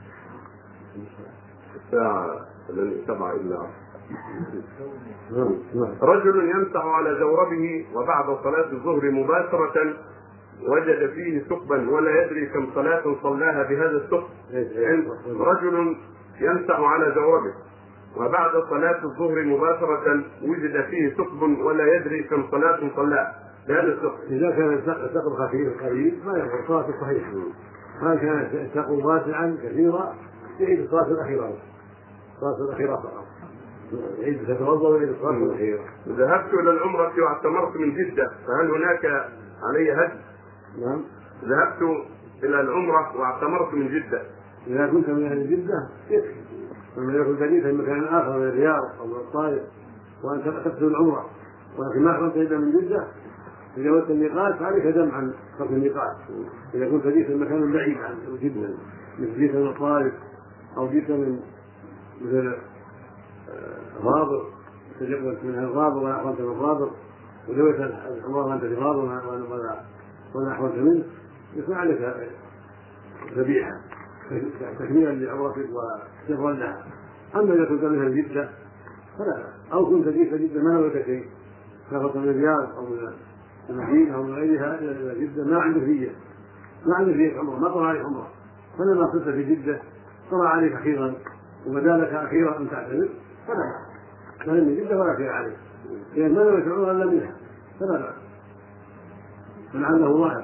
الساعة لن سبعة إلا عشر. رجل يمسح على جوربه وبعد صلاة الظهر مباشرة وجد فيه ثقبا ولا يدري كم صلاة صلاها بهذا الثقب. رجل يمسح على جوربه وبعد صلاة الظهر مباشرة وجد فيه ثقب ولا يدري كم صلاة صلاها بهذا الثقب. إذا كان الثقب خفيف قليل ما يقول صلاة صحيحة، ما كان الثقب واسعا كثيرا يعيد الصلاة الأخيرة الصلاة الأخيرة فقط يعيد تتوضأ ويعيد الصلاة الأخيرة. ذهبت إلى العمرة واعتمرت من جدة فهل هناك علي هدي؟ نعم. ذهبت إلى العمرة واعتمرت من جدة. إذا كنت من أهل جدة يكفي، لما يكون بديل في مكان آخر من الرياض أو من الطائف وأنت تقصد العمرة ولكن ما كنت إلا من جدة إذا وصلت الميقات فعليك دم عن قصد الميقات. إذا كنت بديل في مكان بعيد عن جدة مثل جيت من الطائف أو جيت من مثل غابر تجربت من الغابر ولا أحوالت من الغابر ودويت العمرة وأنت في غابر ولا أحوالت منه يكون عليك ذبيحة تكميلا لعمرتك وشفرا لها. أما إذا كنت منها جدة فلا، أو كنت جيت جدة ما نويت شيء سافرت من الرياض أو من المدينة أو من غيرها إلى جدة ما عندك نية ما عندك نية عمرة ما طلع عليك عمرة، فلما صرت في جدة طلع عليك أخيرا وبدا لك أخيرا أن تعتمر فلا لا من جدة ولا خير عليك، لأن ما نويت عمرة إلا منها فلا بأس لعله ظاهر.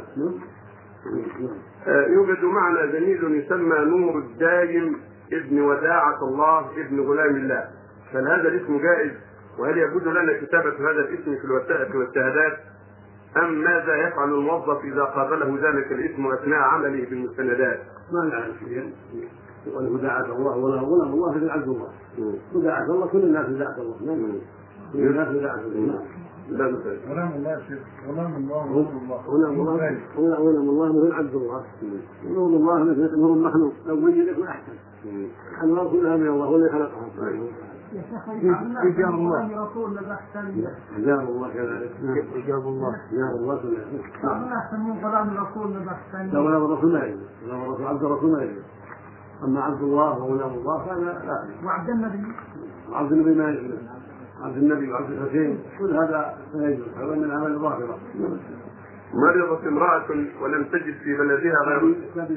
يوجد معنا زميل يسمى نور الدايم ابن وداعة الله ابن غلام الله، هل هذا الاسم جائز؟ وهل يجوز لنا كتابة هذا الاسم في الوثائق والشهادات؟ أم ماذا يفعل الموظف إذا قابله ذلك الاسم أثناء عمله بالمستندات؟ ما نعرف شيئا، يقول وداعة الله ولا غلام الله في عبد الله، وداعة الله كل الناس وداعة الله، كل الناس وداعة الله. غلام الله شيخ غلام الله غلام الله غلام الله مثل عبد الله، نور الله مثل نور المخلوق لو وجد يكون احسن. الله كلها من الله هو اللي خلقها. يا شيخ إجاب الله رسول أحسن إجاب الله كذلك إجاب الله إجاب الله كذلك ما أحسن من كلام الرسول أحسن لا ولا الرسول لا يجوز لا الرسول عبد الرسول لا يجوز أما عبد الله وغلام الله فهذا لا وعبد النبي عبد النبي ما يجوز عبد النبي وعبد الحسين كل هذا لا يجوز هذا من عمل الظاهرة. مرضت امرأة ولم تجد في بلدها غير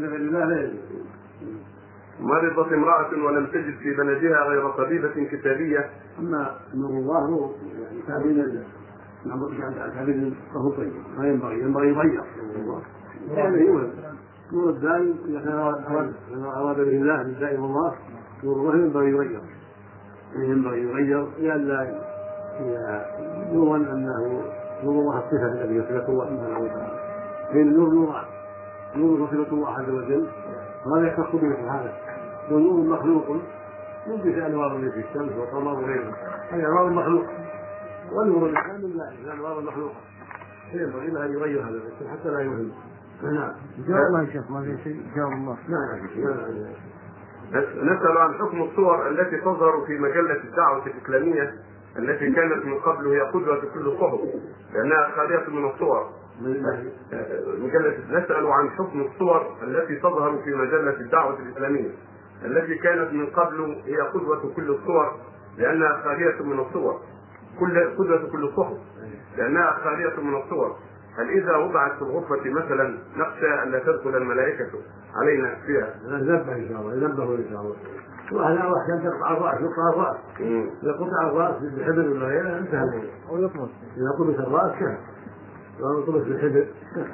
مرضت امرأة ولم تجد في بلدها غير طبيبة كتابية. أما نور الله هو يعني تعبير تعبير فهو طيب ما ينبغي ينبغي يغير هذا يوهم نور الدائم إذا أراد به الله من دائم الله نور الله ينبغي يغير ينبغي يغير لئلا يظن أنه نور الله الصفة الذي صفة الله سبحانه وتعالى فإن النور نوران نور صفة الله عز وجل وهذا يختص به سبحانه ونور مخلوق يلبس أنوار في الشمس والقمر وغيره هذه أنوار مخلوقة والنور الإنسان من الله الأنوار المخلوقة ينبغي لها يغير هذا الشيء حتى لا يوهم. نعم جاء الله يا شيخ ما في شيء جاء الله. نعم نسأل عن حكم الصور التي تظهر في مجلة الدعوة الإسلامية التي كانت من قبل هي قدوة كل الصحف لأنها خالية من الصور. مجلة نسأل عن حكم الصور التي تظهر في مجلة الدعوة الإسلامية التي كانت من قبل هي قدوة كل الصور لأنها خالية من الصور كل قدوة كل الصحف لأنها خالية من الصور. هل إذا وضعت في الغرفة مثلا نخشى أن لا تدخل الملائكة علينا فيها؟ ننبه إن شاء الله ينبه إن شاء الله. وهذا أحسن تقطع الرأس يقطع الرأس إذا قطع الرأس بالحبل ولا غيره انتهى الموضوع أو يطمس إذا قطع الرأس كهف لو يطمس بالحبل.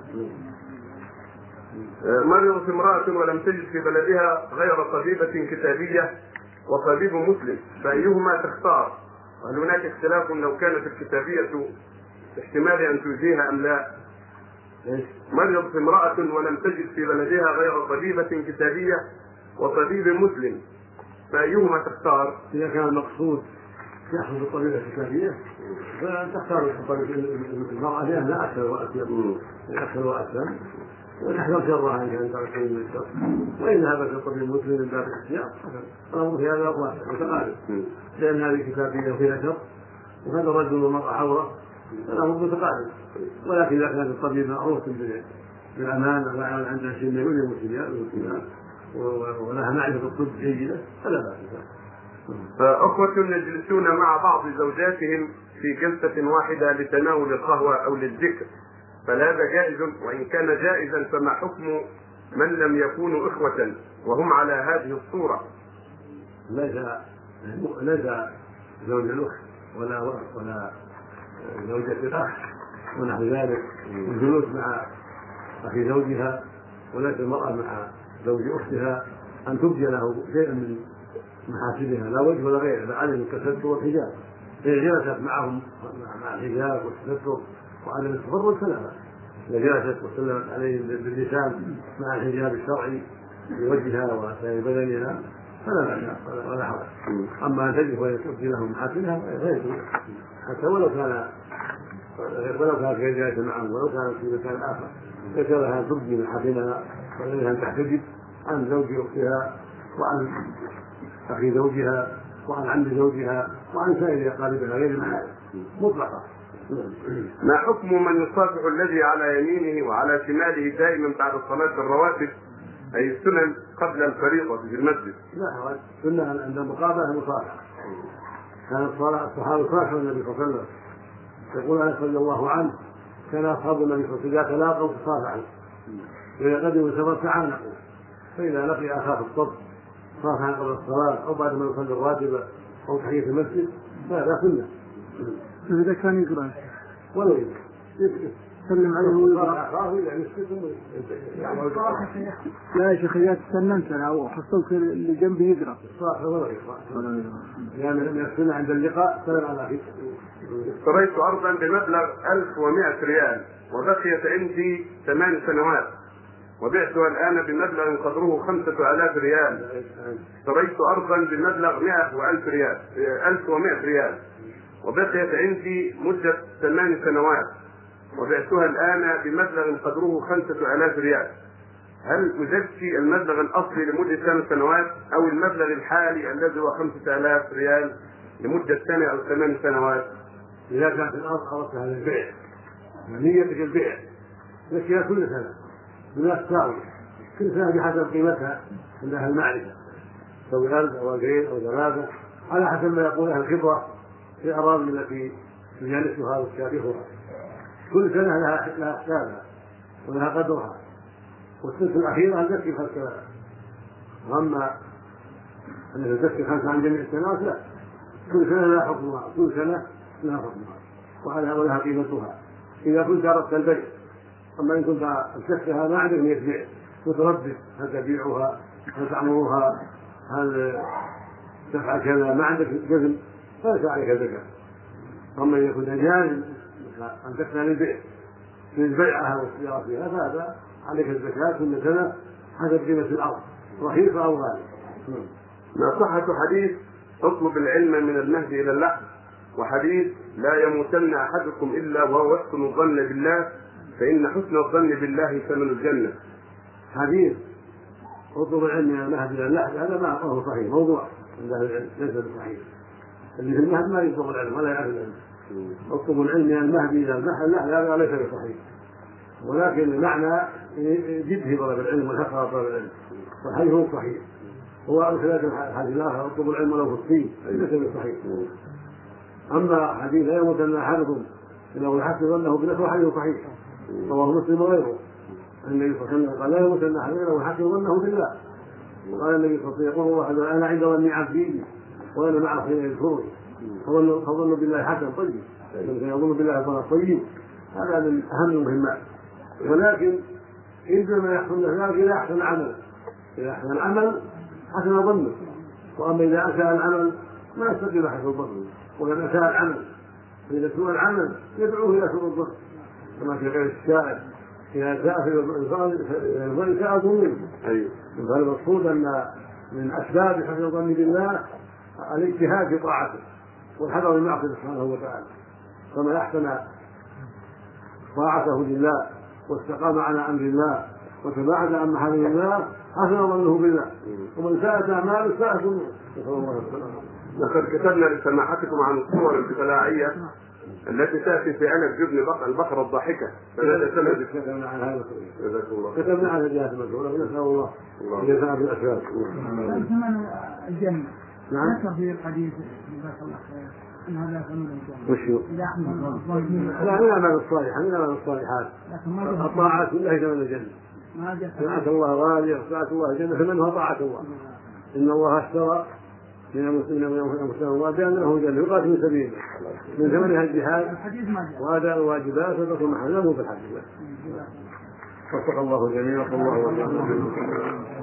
مرضت امرأة ولم تجد في بلدها غير طبيبة كتابية وطبيب مسلم فأيهما تختار؟ وهل هناك اختلاف لو كانت الكتابية احتمال أن تجزيها أم لا؟ مرضت امرأة ولم تجد في بلدها غير طبيبة كتابية وطبيب مسلم فأيهما تختار؟ إذا كان المقصود يحصل الطبيبة الكتابية فتختار المرأة لأنها أكثر وأكثر أكثر وأكثر وتحذر شرها إن كانت تعرفين من الشر وإن هذا الطبيب المسلم من باب الاحتياط الأمر في هذا أقوى متقارب لأن هذه كتابية وفيها شر وهذا الرجل والمرأة عورة الأمر متقارب. ولكن إذا كان الطبيب معروف بالأمان وعلى عندها شيء من المسلمات ولها معرفة الطب جيدة فلا بأس. فأخوة يجلسون مع بعض زوجاتهم في جلسة واحدة لتناول القهوة أو للذكر فلا هذا جائز وإن كان جائزا فما حكم من لم يكونوا إخوة وهم على هذه الصورة؟ ليس ليس زوج الأخت ولا ولا زوجة الأخ ونحو ذلك الجلوس مع أخي زوجها وليس المرأة مع زوج أختها أن تبدي له شيئا من محاسنها لا وجه ولا غيره بل علم التستر والحجاب. إذا جلست معهم مع الحجاب والتستر وعدم التفرد فلا بأس. إذا جلست وسلمت عليهم باللسان مع الحجاب الشرعي في وجهها وسائر بدنها فلا بأس ولا حرج. أما أن تجلس وتبدي لهم محاسنها غير حتى ولو كان ولو كانت جالسة معهم ولو كانت في مكان آخر فكرها أن تبدي محاسنها وغيرها أن تحتجب عن زوج أختها وعن أخي زوجها وعن عم زوجها وعن سائر أقاربها غير المحارم مطلقة. ما حكم من يصافح الذي على يمينه وعلى شماله دائما بعد صلاة الرواتب أي السنن قبل الفريضة في المسجد؟ لا سنة عند المقابلة المصافحة كانت الصحابة يصافحون النبي صلى الله عليه وسلم يقول أنس رضي الله عنه كان أصحاب النبي صلى الله عليه وسلم إذا تلاقوا تصافحوا وإذا قدموا السفر تعانقوا فإذا لقي أخاه في الصف صافحا قبل الصلاة أو بعد ما يصلي الراتبة أو تحية المسجد فهذا سنة. إذا كان يقرأ ولو سلم عليه ويقرأ أخاه يعني لا يا شيخ إذا تسلمت أنا وحصلت اللي جنبي يقرأ صاحب ولا يقرأ يعني من السنة عند اللقاء سلم على أخيه. اشتريت أرضا بمبلغ ألف ومائة ريال وبقيت عندي ثمان سنوات وبعتها الآن بمبلغ قدره خمسة آلاف ريال. اشتريت أرضا بمبلغ مئة وألف ريال ألف ومائة ريال وبقيت عندي مدة ثمان سنوات وبعتها الآن بمبلغ قدره خمسة آلاف ريال. هل أزكي المبلغ الأصلي لمدة ثمان سنوات أو المبلغ الحالي الذي هو خمسة آلاف ريال لمدة سنة أو ثمان سنوات؟ إذا كانت الأرض أردتها للبيع نيتك البيع تزكيها كل سنة بنفس ساوية، كل سنة بحسب قيمتها عند أهل المعرفة، سوي ألف أو ألفين أو ثلاثة على حسب ما يقول أهل الخبرة في الأراضي التي يجالسها وتشابهها. كل سنة لها لها حسابها ولها قدرها، والسنة الأخيرة أن تزكي خمس سنوات. أما أن تزكي خمسة عن جميع السنوات لا، كل سنة لها حكمها، كل سنة لها حكمها وعليها ولها قيمتها إذا كنت أردت البيع. أما إن كنت أمسكتها ما عندك نية بيع متردد هل تبيعها هل تعمرها هل تفعل كذا ما عندك جزم فليس عليك زكاة. أما إذا كنت جاهز أمسكتها للبيع للبيعها والسيارة فيها فهذا عليك الزكاة كل سنة حسب قيمة الأرض رخيصة أو غالية. ما صحة حديث اطلب العلم من المهد إلى اللحد، وحديث لا يموتن أحدكم إلا وهو يحسن الظن بالله فإن حسن الظن بالله ثمن الجنة؟ حديث اطلب العلم من المهد إلى اللحد هذا ما هو صحيح، موضوع عند أهل العلم ليس بصحيح. اللي في المهد ما يطلب العلم ولا يعرف العلم. اطلب العلم من المهد إلى اللحد هذا ليس بصحيح، ولكن المعنى جده طلب العلم والحق على طلب العلم، والحديث هو صحيح. هو أمثلة الحديث الآخر اطلب العلم ولو في الصين ليس بصحيح. أما حديث لا يموتن أحدكم إلا ويحسن ظنه بالله حديث صحيح رواه مسلم وغيره. النبي صلى الله عليه وسلم قال لا يموتن أحدكم إلا ويحسن ظنه بالله. وقال النبي صلى الله عليه وسلم يقول الله أنا عند ظن عبدي وأنا معه حين يذكرني فظن بالله حسن طيب، من كان يظن بالله ظن طيب هذا من أهم المهمات. ولكن عندما يحصل ذلك إذا أحسن عمل، إذا أحسن العمل حسن ظنه. وأما إذا أساء العمل ما يستقيم حسن ظنه، وإذا أساء العمل فإذا سوء العمل يدعوه إلى سوء الظن، كما في غير الشاعر إذا ساء في الظن ساء ظنه. فالمقصود أن من أسباب حسن الظن بالله الاجتهاد في طاعته والحذر من معصيته سبحانه وتعالى. فمن أحسن طاعته لله واستقام على أمر الله وتباعد عن محارم الله حسن ظنه بالله، ومن ساءت أعماله ساء ظنه. نسأل الله السلامة. لقد كتبنا لسماحتكم عن الصور الابتلاعية التي تأتي في عنب جبن البقرة الضاحكة، فماذا سند؟ كتبنا عن هذا الله. كتبنا عن الجهات المذكورة ونسأل الله جزاء في الأسباب. ثمن الجنة نعم. ذكر في الحديث جزاك الله خير أن هذا ثمن الجنة. وشو؟ لا من الأعمال الصالحة، من الأعمال الصالحات الطاعات كلها ثمن الجنة. طاعة الله غالية، طاعة الله الجنة ثمنها طاعة الله. إن الله اشترى من المسلمين والمسلمين بأن له الجنة يقاتل في سبيله من ثمنها الجهاد وأداء الواجبات وترك المحرمات في الحديث. وفق الله جميعا. الله